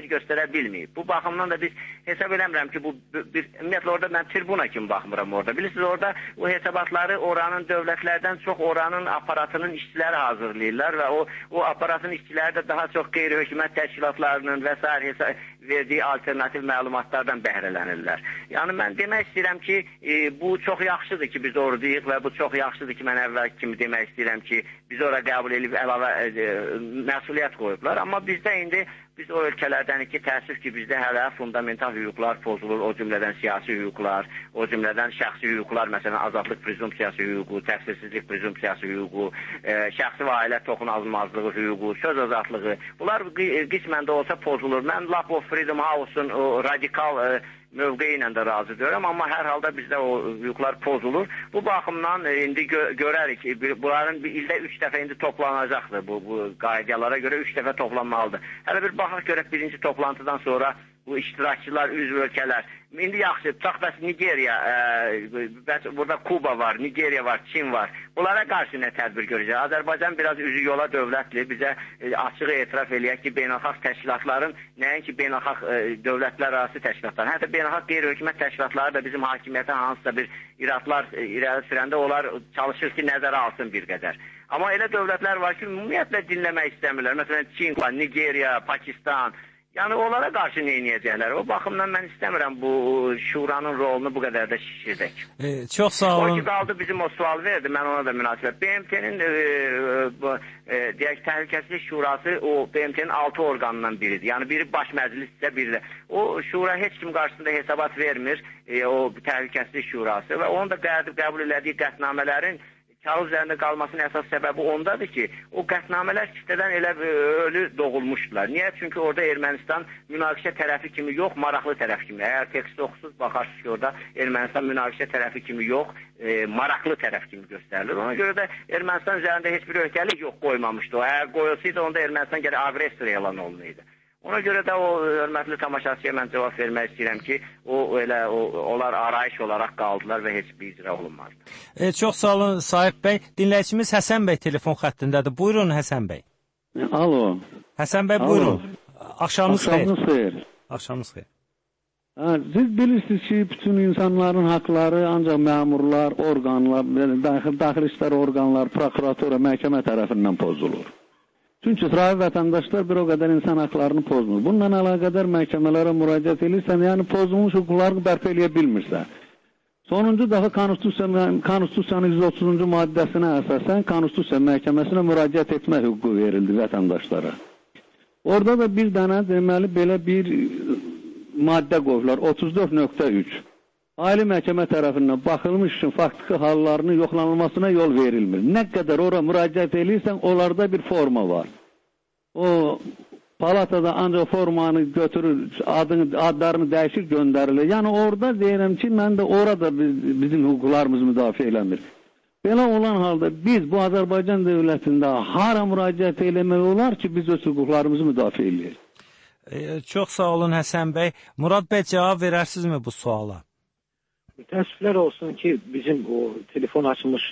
təsir göstərə bilməyib. Bu baxımdan da biz hesab eləmirəm ki, bu bir ümumiyyətlə orada mən tribuna kimi baxmıram orada. Bilirsiniz, orada o hesabatları oranın dövlətlərdən çox oranın aparatının işçiləri hazırlayırlar və o o aparatın işçiləri də daha çox qeyri-hökumət təşkilatlarının və s. verdiyi alternativ məlumatlardan bəhrələnirlər. Yəni mən demək istəyirəm ki, e, bu çox yaxşıdır ki, biz oradayıq və bu çox yaxşıdır ki, mən əvvəl kimi demək istəyirəm ki, biz ora qəbul edib əlavə e, məsuliyyət qoyublar. Amma bizdə indi biz o ölkələrdən ki, təəssüf ki, bizdə hələ fundamental hüquqlar pozulur, o cümlədən siyasi hüquqlar, o cümlədən şəxsi hüquqlar, məsələn, azadlıq prezumpsiyası hüququ, təqsirsizlik prezumpsiyası hüququ, e, şəxsi və ailə toxunulmazlığı hüququ, söz azadlığı, bunlar qismən də olsa pozulur. Mən lap o Freedom House-un o radikal e, mövqeyi ilə də razı deyirəm, amma hər halda bizdə o hüquqlar pozulur. Bu baxımdan e, indi gö görərik ki, bunların bir ildə üç dəfə indi toplanacaqdır. Bu, bu qaydalara görə üç dəfə toplanmalıdır. Hələ bir baxaq görək birinci toplantıdan sonra bu iştirakçılar, üzv ölkələr. İndi yaxşı, tutaq bəs Nigeriya, e, bəs burada Kuba var, Nigeriya var, Çin var. Bunlara qarşı nə tədbir görəcək? Azərbaycan biraz üzü yola dövlətli, bizə e, açıq etiraf eləyək ki, beynəlxalq təşkilatların, nəinki beynəlxalq e, dövlətlər arası təşkilatlar, hətta beynəlxalq qeyri-hökumət təşkilatları da bizim hakimiyyətə hansısa bir iradlar e, irəli sürəndə onlar çalışır ki, nəzərə alsın bir qədər. Amma elə dövlətlər var ki, ümumiyyətlə dinləmək istəmirlər. Məsələn, Çin var, Nigeriya, Pakistan. Yəni onlara qarşı nə edəcəklər? O baxımdan mən istəmirəm bu şuranın rolunu bu qədər də şişirdək. E, çox sağ olun. O ki qaldı bizim o sual verdi, mən ona da münasibət. B M T-nin e, e, deyək təhlükəsizlik şurası o B M T-nin altı orqanından biridir. Yəni biri baş məclis isə biri də. O şura heç kim qarşısında hesabat vermir, e, o təhlükəsizlik şurası və onun da qəbul elədiyi qətnamələrin kağız üzərində qalmasının əsas səbəbi ondadır ki, o qətnamələr kiftədən elə ölü doğulmuşdular. Niyə? Çünki orada Ermənistan münaqişə tərəfi kimi yox, maraqlı tərəf kimi. Əgər tekst oxusuz baxarsınız ki, orada Ermənistan münaqişə tərəfi kimi yox, e, maraqlı tərəf kimi göstərilir. Ona görə də Ermənistan üzərində heç bir öhdəlik yox qoymamışdı. O, əgər qoyulsaydı, onda Ermənistan gələ aqressor elan olunaydı. Ona görə də o hörmətli tamaşaçıya mən cavab vermək istəyirəm ki, o elə o, onlar arayış olaraq qaldılar və heç bir icra olunmadı. E, çox sağ olun Sahib bəy. Dinləyicimiz Həsən bəy telefon xəttindədir. Buyurun Həsən bəy. Alo. Həsən bəy buyurun. Axşamınız xeyir. Axşamınız xeyir. Axşamınız xeyir. Ha, siz bilirsiniz ki, bütün insanların haqları ancaq məmurlar, orqanlar, daxil, daxil işlər orqanlar, prokuratura, məhkəmə tərəfindən pozulur. Çünki sıravi vətəndaşlar bir o qədər insan haqlarını pozmur. Bununla əlaqədar məhkəmələrə müraciət edirsən, yəni pozulmuş hüquqlarını bərpa eləyə bilmirsən. Sonuncu dəfə Konstitusiyanın, Konstitusiyanın yüz otuzuncu maddəsinə əsasən Konstitusiya məhkəməsinə müraciət etmə hüququ verildi vətəndaşlara. Orada da bir dənə deməli belə bir maddə qoyublar, otuz dörd nöqtə üç. Ali məhkəmə tərəfindən baxılmış üçün faktiki hallarının yoxlanılmasına yol verilmir. Nə qədər ora müraciət edirsən, onlarda bir forma var. O palatada ancaq formanı götürür, adını, adlarını dəyişir, göndərilir. Yəni orada deyirəm ki, mən də orada biz, bizim hüquqlarımız müdafiə eləmir. Belə olan halda biz bu Azərbaycan dövlətində hara müraciət eləmək olar ki, biz öz hüquqlarımızı müdafiə eləyək? E, çox sağ olun Həsən bəy. Murad bəy cavab verərsinizmi bu suala? Təəssüflər olsun ki, bizim o telefon açılmış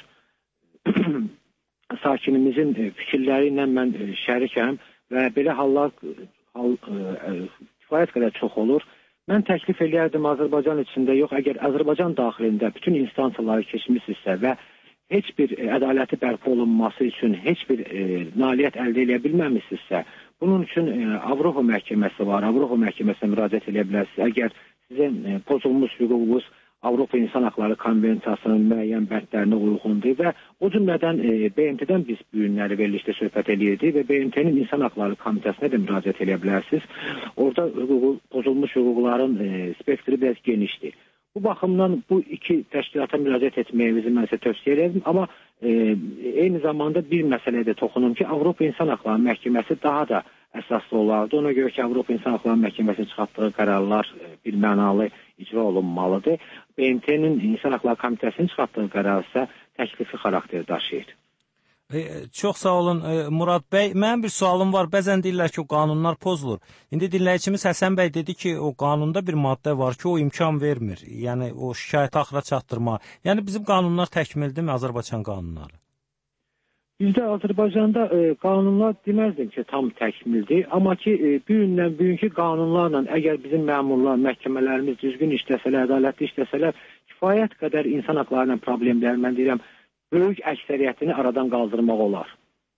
sakinimizin fikirləri ilə mən şərikəm və belə hallar hal, kifayət qədər çox olur. Mən təklif eləyərdim Azərbaycan içində yox, əgər Azərbaycan daxilində bütün instansiyaları keçmişsizsə və heç bir ədaləti bərpa olunması üçün heç bir e, nailiyyət əldə edə bilməmişsizsə, bunun üçün e, Avropa məhkəməsi var, Avropa məhkəməsinə müraciət edə bilərsiniz. Əgər sizin e, pozulmuş hüququnuz Avropa İnsan Haqları Konvensiyasının müəyyən bəndlərinə uyğundur və o cümlədən e, B M T-dən biz bu günləri verilişdə söhbət edirdik və B M T-nin İnsan Haqları Komitəsinə də müraciət edə bilərsiniz. Orada hüququ, pozulmuş hüquqların e, spektri biraz genişdir. Bu baxımdan bu iki təşkilata müraciət etməyimizi mən sizə tövsiyə edirəm, amma e, eyni zamanda bir məsələdə toxunum ki, Avropa İnsan Haqları Məhkəməsi daha da əsaslı olardı. Ona görə ki, Avropa İnsan Haqları Məhkəməsinin çıxartdığı qərarlar e, bir mənalı icra olunmalıdır. B M T-nin İnsan Haqları Komitəsinin çıxartdığı qərar isə təklifi xarakter daşıyır. E, çox sağ olun e, Murad bəy. Mənim bir sualım var. Bəzən deyirlər ki, o qanunlar pozulur. İndi dinləyicimiz Həsən bəy dedi ki, o qanunda bir maddə var ki, o imkan vermir. Yəni o şikayəti axıra çatdırma. Yəni bizim qanunlar təkmildirmi, Azərbaycan qanunları? Bizdə Azərbaycanda e, qanunlar deməzdim ki, tam təkmildir. Amma ki, e, bu gündən bugünkü qanunlarla əgər bizim məmurlar, məhkəmələrimiz düzgün işləsələr, ədalətli işləsələr, kifayət qədər insan haqları ilə problemləri, mən deyirəm, böyük əksəriyyətini aradan qaldırmaq olar.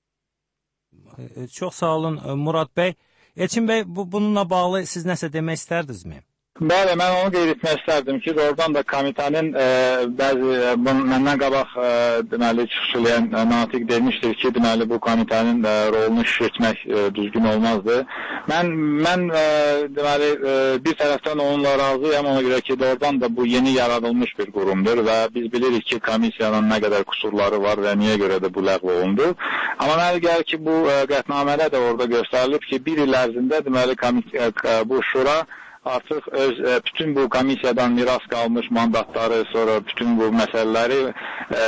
Çox sağ olun Murad bəy. Elçin bəy, bu, bununla bağlı siz nəsə demək istərdinizmi? Bəli, mən onu qeyd etmək istərdim ki, doğrudan da komitenin e, bəzi e, məndən qabaq e, deməli çıxış edən e, natiq demişdir ki, deməli bu komitenin e, rolunu şişirtmək e, düzgün olmazdı. Mən mən e, deməli e, bir tərəfdən onunla razıyam, ona görə ki, doğrudan da bu yeni yaradılmış bir qurumdur və biz bilirik ki, komissiyanın nə qədər qüsurları var və niyə görə də bu ləğv olundu. Amma mənə gəlir ki, bu e, qətnamədə də orada göstərilib ki, bir il ərzində deməli komisiya, e, bu şura artıq öz e, bütün bu komissiyadan miras qalmış mandatları, sonra bütün bu məsələləri e,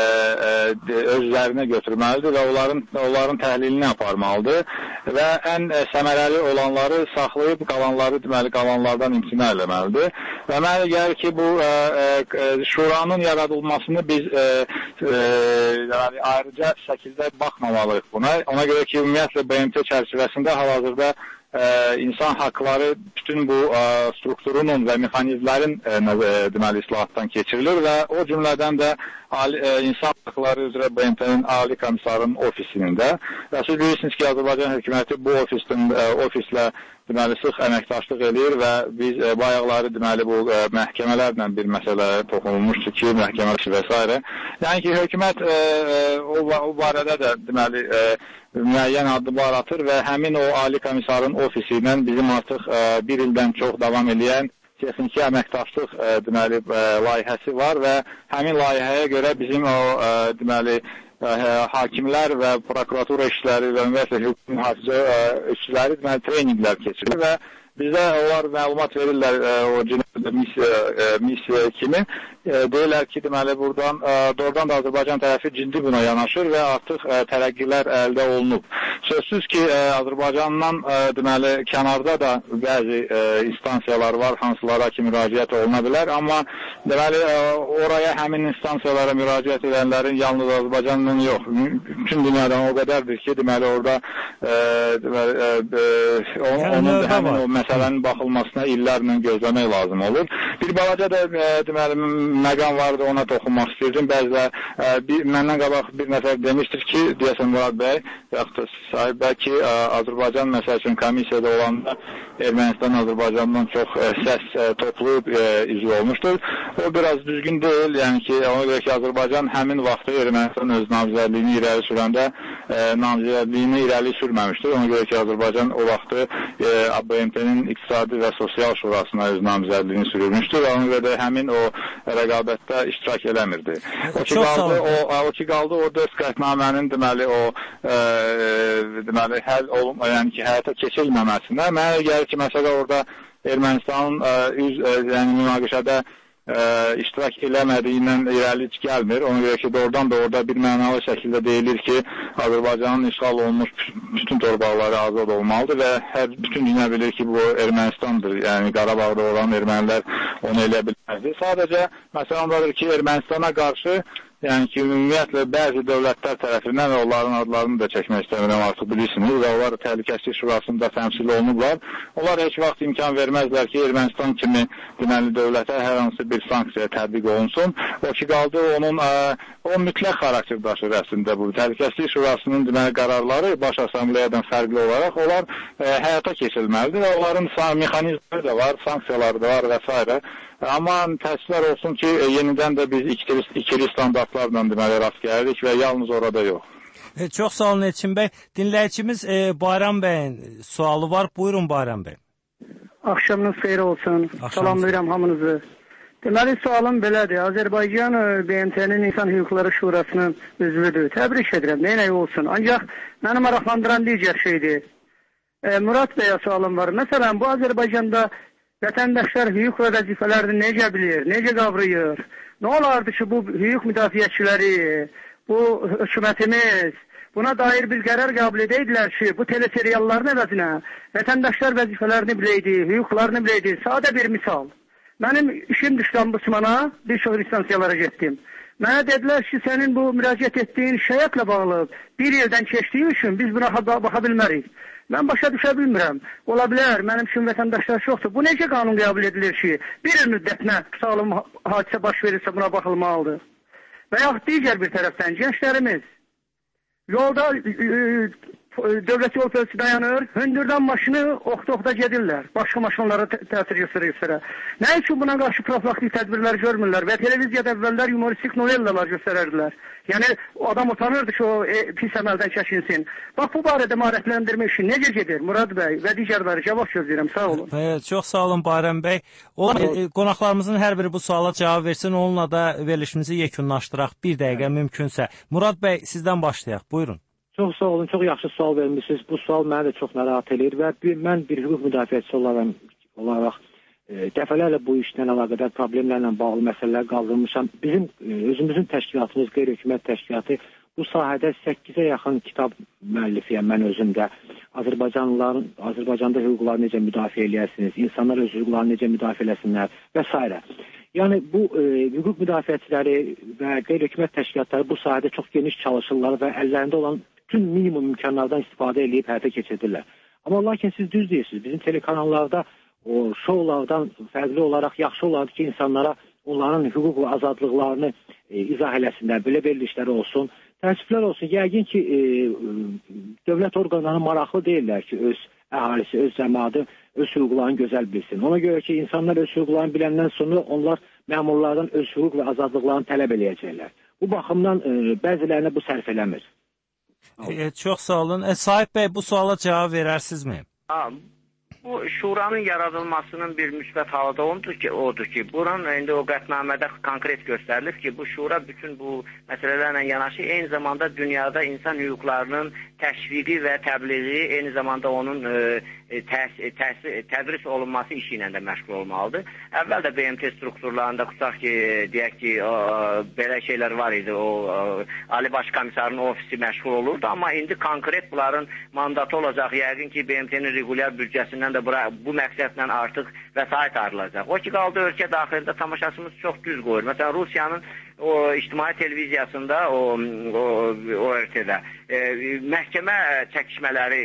e, özlərinə götürməlidir və onların onların təhlilini aparmalıdır və ən e, səmərəli olanları saxlayıb qalanları deməli qalanlardan imtina eləməlidir. Və mənə gəlir ki, bu e, e, şuranın yaradılmasını biz e, e, yəni ayrıca şəkildə baxmamalıyıq buna. Ona görə ki, ümumiyyətlə B M T çərçivəsində hal-hazırda Ee, insan hakları bütün bu e, strukturunun ve mexanizmlerin e, deməli islahattan keçirilir ve o cümleden de Ali, e, insan hakları üzrə B M T'nin Ali Komissarının ofisinin də və siz bilirsiniz ki, Azərbaycan hökuməti bu ofisin, e, ofislə deməli sıx əməkdaşlıq eləyir və biz e, bayaqları deməli bu e, məhkəmələrlə bir məsələ toxunulmuşdu ki, məhkəmələr və s. Yəni ki, hökumət e, o, o barədə də deməli e, müəyyən addımlar atır və həmin o Ali Komissarın ofisi ilə bizim artıq e, bir ildən çox davam edən texniki əməkdaşlıq e, deməli e, layihəsi var və həmin layihəyə görə bizim o e, deməli e, hakimlər və prokuratura işçiləri və ümumiyyətlə hüquq mühafizə e, işçiləri deməli treninqlər keçirir və bizə onlar məlumat verirlər e, o cinayət missiya, e, missiya kimi. E, deyirlər ki, deməli buradan e, doğrudan da Azərbaycan tərəfi ciddi buna yanaşır və artıq e, tərəqqilər əldə olunub. Sözsüz ki, e, Azərbaycandan e, deməli kənarda da bəzi e, instansiyalar var, hansılara ki müraciət oluna bilər, amma deməli e, oraya həmin instansiyalara müraciət edənlərin yalnız Azərbaycandan yox, bütün dünyadan o qədərdir ki, deməli orada e, deməli e, e, onun, onun da həmin o məsələnin baxılmasına illərlə gözləmək lazım olur. Bir balaca da e, deməli məqam vardı, ona toxunmaq istəyirdim. Bəzilər e, bir, məndən qabaq bir nəfər demişdir ki, deyəsən Murad bəy, yaxud da sahib bəy ki, e, Azərbaycan məsəl üçün komissiyada olanda Ermənistan Azərbaycandan çox e, səs e, toplayıb e, izli olmuşdur. O biraz düzgün deyil, yəni ki, ona görə ki, Azərbaycan həmin vaxtı Ermənistan öz namizədliyini irəli sürəndə e, namizədliyini irəli sürməmişdir. Ona görə ki, Azərbaycan o vaxtı e, B M T'nin İqtisadi və Sosial Şurasına öz namizədliyini sürülmüşdür. Ona görə də həmin o rəqabətdə iştirak eləmirdi. O ki qaldı o, o ki qaldı o dörd qətnamənin deməli o e, deməli həll olun, yəni ki, həyata keçirilməməsinə. Mənə gəlir ki, məsələ orada Ermənistanın e, üz e, yəni münaqişədə e, iştirak eləmədiyindən irəli gəlmir. Ona görə ki, doğrudan da orada bir mənalı şəkildə deyilir ki, Azərbaycanın işğal olunmuş bütün torpaqları azad olmalıdır və hər bütün dünya bilir ki, bu Ermənistandır. Yəni Qarabağda olan ermənilər onu elə bilməzdi. Sadəcə məsələ ondadır ki, Ermənistana qarşı yəni ki, ümumiyyətlə bəzi dövlətlər tərəfindən və onların adlarını da çəkmək istəmirəm, artıq bilirsiniz və onlar Təhlükəsizlik Şurasında təmsil olunublar. Onlar heç vaxt imkan verməzlər ki, Ermənistan kimi deməli dövlətə hər hansı bir sanksiya tətbiq olunsun. O ki qaldı onun ə, o mütləq xarakter daşır əslində bu. Təhlükəsizlik Şurasının deməli qərarları Baş Assambleyadan fərqli olaraq onlar ə, həyata keçirilməlidir və onların mexanizmləri də var, sanksiyaları da var və s. Amma təəssüflər olsun ki, yenidən də biz ikili, ikili standartlarla deməli rast gəlirik və yalnız orada yox. E, çox sağ olun Elçin bəy. Dinləyicimiz e, Bayram bəyin sualı var. Buyurun Bayram bəy. Axşamınız xeyir olsun. Salamlayıram hamınızı. Deməli, sualım belədir. Azərbaycan B M T'nin İnsan Hüquqları Şurasının üzvüdür. Təbrik edirəm, neynə olsun. Ancaq məni maraqlandıran digər şeydir. E, Murad bəyə sualım var. Məsələn, bu Azərbaycanda vətəndaşlar hüquq və vəzifələrini necə bilir, necə qavrayır? Nə olardı ki, bu hüquq müdafiəçiləri, bu hökumətimiz buna dair bir qərar qəbul edəydilər ki, bu teleserialların əvəzinə vətəndaşlar vəzifələrini biləydi, hüquqlarını biləydi. Sadə bir misal. Mənim işim düşdü ombudsmana, bir çox instansiyalara getdim. Mənə dedilər ki, sənin bu müraciət etdiyin şikayətlə bağlı bir ildən keçdiyi üçün biz buna baxa bilmərik. Mən başa düşə bilmirəm. Ola bilər, mənim üçün vətəndaşlar çoxdur. Bu necə qanun qəbul edilir ki, bir il müddətinə sağlam hadisə baş verirsə buna baxılmalıdır. Və yaxud digər bir tərəfdən gənclərimiz yolda dövlət yol polisi dayanır, hündürdən maşını oxta-oxta gedirlər. Başqa maşınlara təsir göstərir. Nə üçün buna qarşı profilaktik tədbirlər görmürlər və televiziyada əvvəllər humoristik novellalar göstərərdilər. Yəni, adam utanırdı ki, o e, pis əməldən çəkinsin. Bax, bu barədə maarifləndirmə işi necə gedir Murad bəy və digərləri cavab gözləyirəm, sağ olun. E, çox sağ olun Bayram bəy. O, e, qonaqlarımızın hər biri bu suala cavab versin, onunla da verilişimizi yekunlaşdıraq bir dəqiqə mümkünsə. Murad bəy, sizdən başlayaq, buyurun. Çox sağ olun, çox yaxşı sual vermişsiniz. Bu sual məni də çox narahat edir və bir, mən bir hüquq müdafiəçisi olaraq, olaraq e, dəfələrlə bu işlə əlaqədar problemlərlə bağlı məsələlər qaldırmışam. Bizim e, özümüzün təşkilatımız, qeyri-hökumət təşkilatı bu sahədə səkkizə yaxın kitab müəllifiyəm mən özüm də. Azərbaycanlıların, Azərbaycanda hüquqları necə müdafiə eləyərsiniz, insanlar öz hüquqlarını necə müdafiə eləsinlər və s. Yəni bu e, hüquq müdafiəçiləri və qeyri-hökumət təşkilatları bu sahədə çox geniş çalışırlar və əllərində olan bütün minimum imkanlardan istifadə edib həyata keçirdirlər. Amma lakin siz düz deyirsiniz, bizim telekanallarda o şoulardan fərqli olaraq yaxşı olardı ki, insanlara onların hüquq və azadlıqlarını e, izah eləsinlər, belə verilişləri olsun. Təəssüflər olsun, yəqin ki, e, dövlət orqanları maraqlı deyirlər ki, öz əhalisi, öz cəmaatı öz hüquqlarını gözəl bilsin. Ona görə ki, insanlar öz hüquqlarını biləndən sonra onlar məmurlardan öz hüquq və azadlıqlarını tələb eləyəcəklər. Bu baxımdan e, bəzilərinə bu sərf eləmir. E, çox sağ olun. E, Sahib bəy, bu suala cavab verərsinizmi? Ha, bu şuranın yaradılmasının bir müsbət halı da odur ki, odur ki, buranın indi o qətnamədə konkret göstərilib ki, bu şura bütün bu məsələlərlə yanaşı eyni zamanda dünyada insan hüquqlarının təşviqi və təbliği, eyni zamanda onun e, təs, təs, tədris olunması işi ilə də məşğul olmalıdır. Əvvəl də B M T strukturlarında tutaq ki, deyək ki, o, belə şeylər var idi, o, o Ali Baş Komissarın ofisi məşğul olurdu, amma indi konkret bunların mandatı olacaq. Yəqin ki, B M T'nin regular büdcəsindən də bura, bu məqsədlə artıq vəsait ayrılacaq. O ki, qaldı ölkə daxilində tamaşasımız çox düz qoyur. Məsələn, Rusiyanın o ictimai televiziyasında, o, o, o ölkədə e, məhkəmə çəkişmələri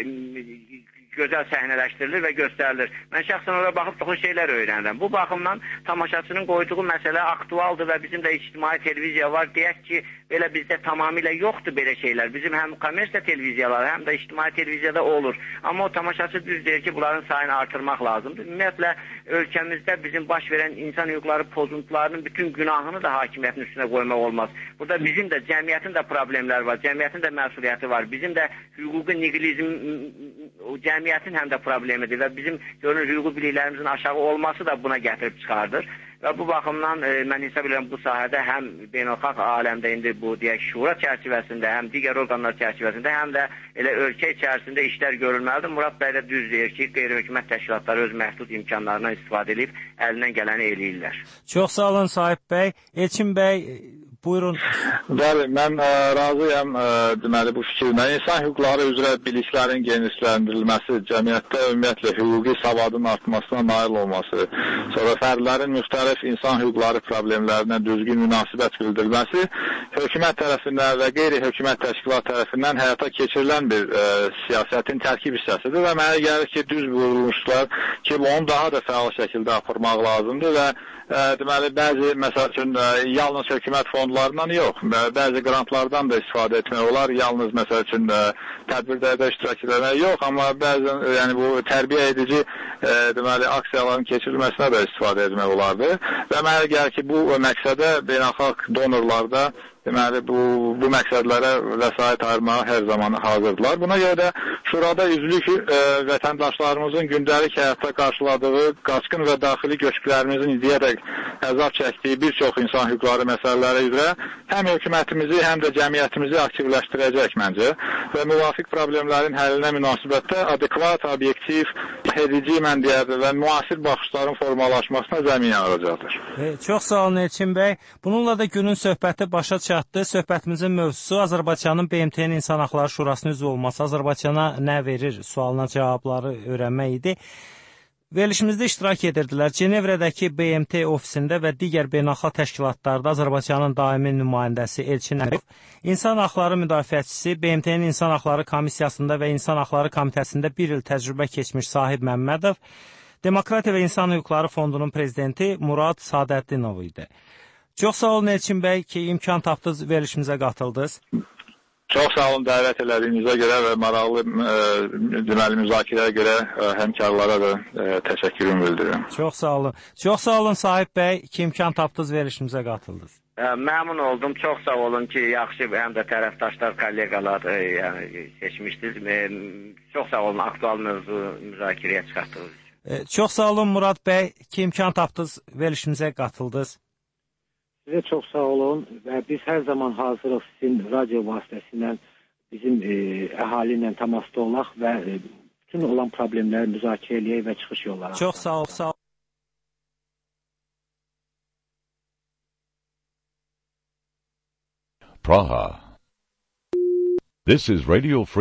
gözəl səhnələşdirilir və göstərilir. Mən şəxsən oraya baxıb çox şeylər öyrənirəm. Bu baxımdan tamaşaçının qoyduğu məsələ aktualdır və bizim də ictimai televiziya var. Deyək ki, belə bizdə tamamilə yoxdur belə şeylər. Bizim həm kommersiya televiziyaları, həm də ictimai televiziyada olur. Amma o tamaşaçı düz deyir ki, bunların sayını artırmaq lazımdır. Ümumiyyətlə, ölkəmizdə bizim baş verən insan hüquqları pozuntularının bütün günahını da hakimiyyətin üstünə qoymaq olmaz. Burada bizim də, cəmiyyətin də problemləri var, cəmiyyətin də məsuliyyəti var. Bizim də hüquqi nihilizm, cəmiyyətin həm də problemidir və bizim görünür hüquqi biliklərimizin aşağı olması da buna gətirib çıxardır. Və bu baxımdan e, mən hesab edirəm bu sahədə həm beynəlxalq aləmdə indi bu deyək şura çərçivəsində, həm digər orqanlar çərçivəsində, həm də elə ölkə içərisində işlər görülməlidir. Murad bəy də düz deyir ki, qeyri-hökumət təşkilatları öz məhdud imkanlarından istifadə edib əlindən gələni eləyirlər. Çox sağ olun Sahib bəy. Elçin bəy, buyurun. Bəli, mən ə, razıyam ə, deməli bu fikirlə. İnsan hüquqları üzrə biliklərin genişləndirilməsi, cəmiyyətdə ümumiyyətlə hüquqi savadın artmasına nail olması, sonra fərdlərin müxtəlif insan hüquqları problemlərinə düzgün münasibət bildirilməsi hökumət tərəfindən və qeyri-hökumət təşkilat tərəfindən həyata keçirilən bir ə, siyasətin tərkib hissəsidir və mənə gəlir ki, düz buyurmuşlar ki, onu daha da fəal şəkildə aparmaq lazımdır və ə, deməli bəzi məsəl üçün ə, yalnız hökumət fondlarından yox, bəzi qrantlardan da istifadə etmək olar. Yalnız məsəl üçün ə, tədbirlərdə iştirak etmək yox, amma bəzən yəni bu tərbiyə edici ə, deməli aksiyaların keçirilməsinə də istifadə etmək olardı. Və mənə gəlir ki, bu məqsədə beynəlxalq donorlarda deməli bu bu məqsədlərə vəsait ayırmağa hər zaman hazırdılar. Buna görə də şurada üzvlük e, vətəndaşlarımızın gündəlik həyatda qarşıladığı qaçqın və daxili köçkülərimizin izləyərək əzab çəkdiyi bir çox insan hüquqları məsələləri üzrə həm hökumətimizi, həm də cəmiyyətimizi aktivləşdirəcək məncə və müvafiq problemlərin həllinə münasibətdə adekvat, obyektiv, edici mən deyərdim və müasir baxışların formalaşmasına zəmin yaradacaqdır. E, çox sağ olun Elçin bəy. Bununla da günün söhbəti başa çatdı. Söhbətimizin mövzusu Azərbaycanın B M T-nin İnsan Haqları Şurasının üzvü olması Azərbaycana nə verir sualına cavabları öyrənmək idi. Verilişimizdə iştirak edirdilər. Cenevrədəki B M T ofisində və digər beynəlxalq təşkilatlarda Azərbaycanın daimi nümayəndəsi Elçin Əliyev, İnsan Haqları Müdafiəçisi, B M T-nin İnsan Haqları Komissiyasında və İnsan Haqları Komitəsində bir il təcrübə keçmiş Sahib Məmmədov, Demokratiya və İnsan Hüquqları Fondunun prezidenti Murad Sadəddinov idi. Çox sağ olun Elçin bəy ki, imkan tapdınız, verilişimizə qatıldınız. Çox sağ olun dəvət elədiyinizə görə və maraqlı e, deməli müzakirəyə görə e, həmkarlara da e, təşəkkürümü bildirirəm. Çox sağ olun. Çox sağ olun Sahib bəy ki, imkan tapdınız, verilişimizə qatıldınız. E, məmnun oldum. Çox sağ olun ki, yaxşı həm də tərəfdaşlar, kollegalar e, yəni, seçmişdiniz. E, çox sağ olun, aktual mövzu müzakirəyə çıxartdığınız üçün. E, çox sağ olun Murad bəy ki, imkan tapdınız, verilişimizə qatıldınız. Sizə çox sağ olun və biz hər zaman hazırıq sizin radio vasitəsilə bizim e, əhali ilə təmasda olaq və e, bütün olan problemləri müzakirə eləyək və çıxış yolları. Çox sağ ol, sağ ol. Praha. This is Radio Free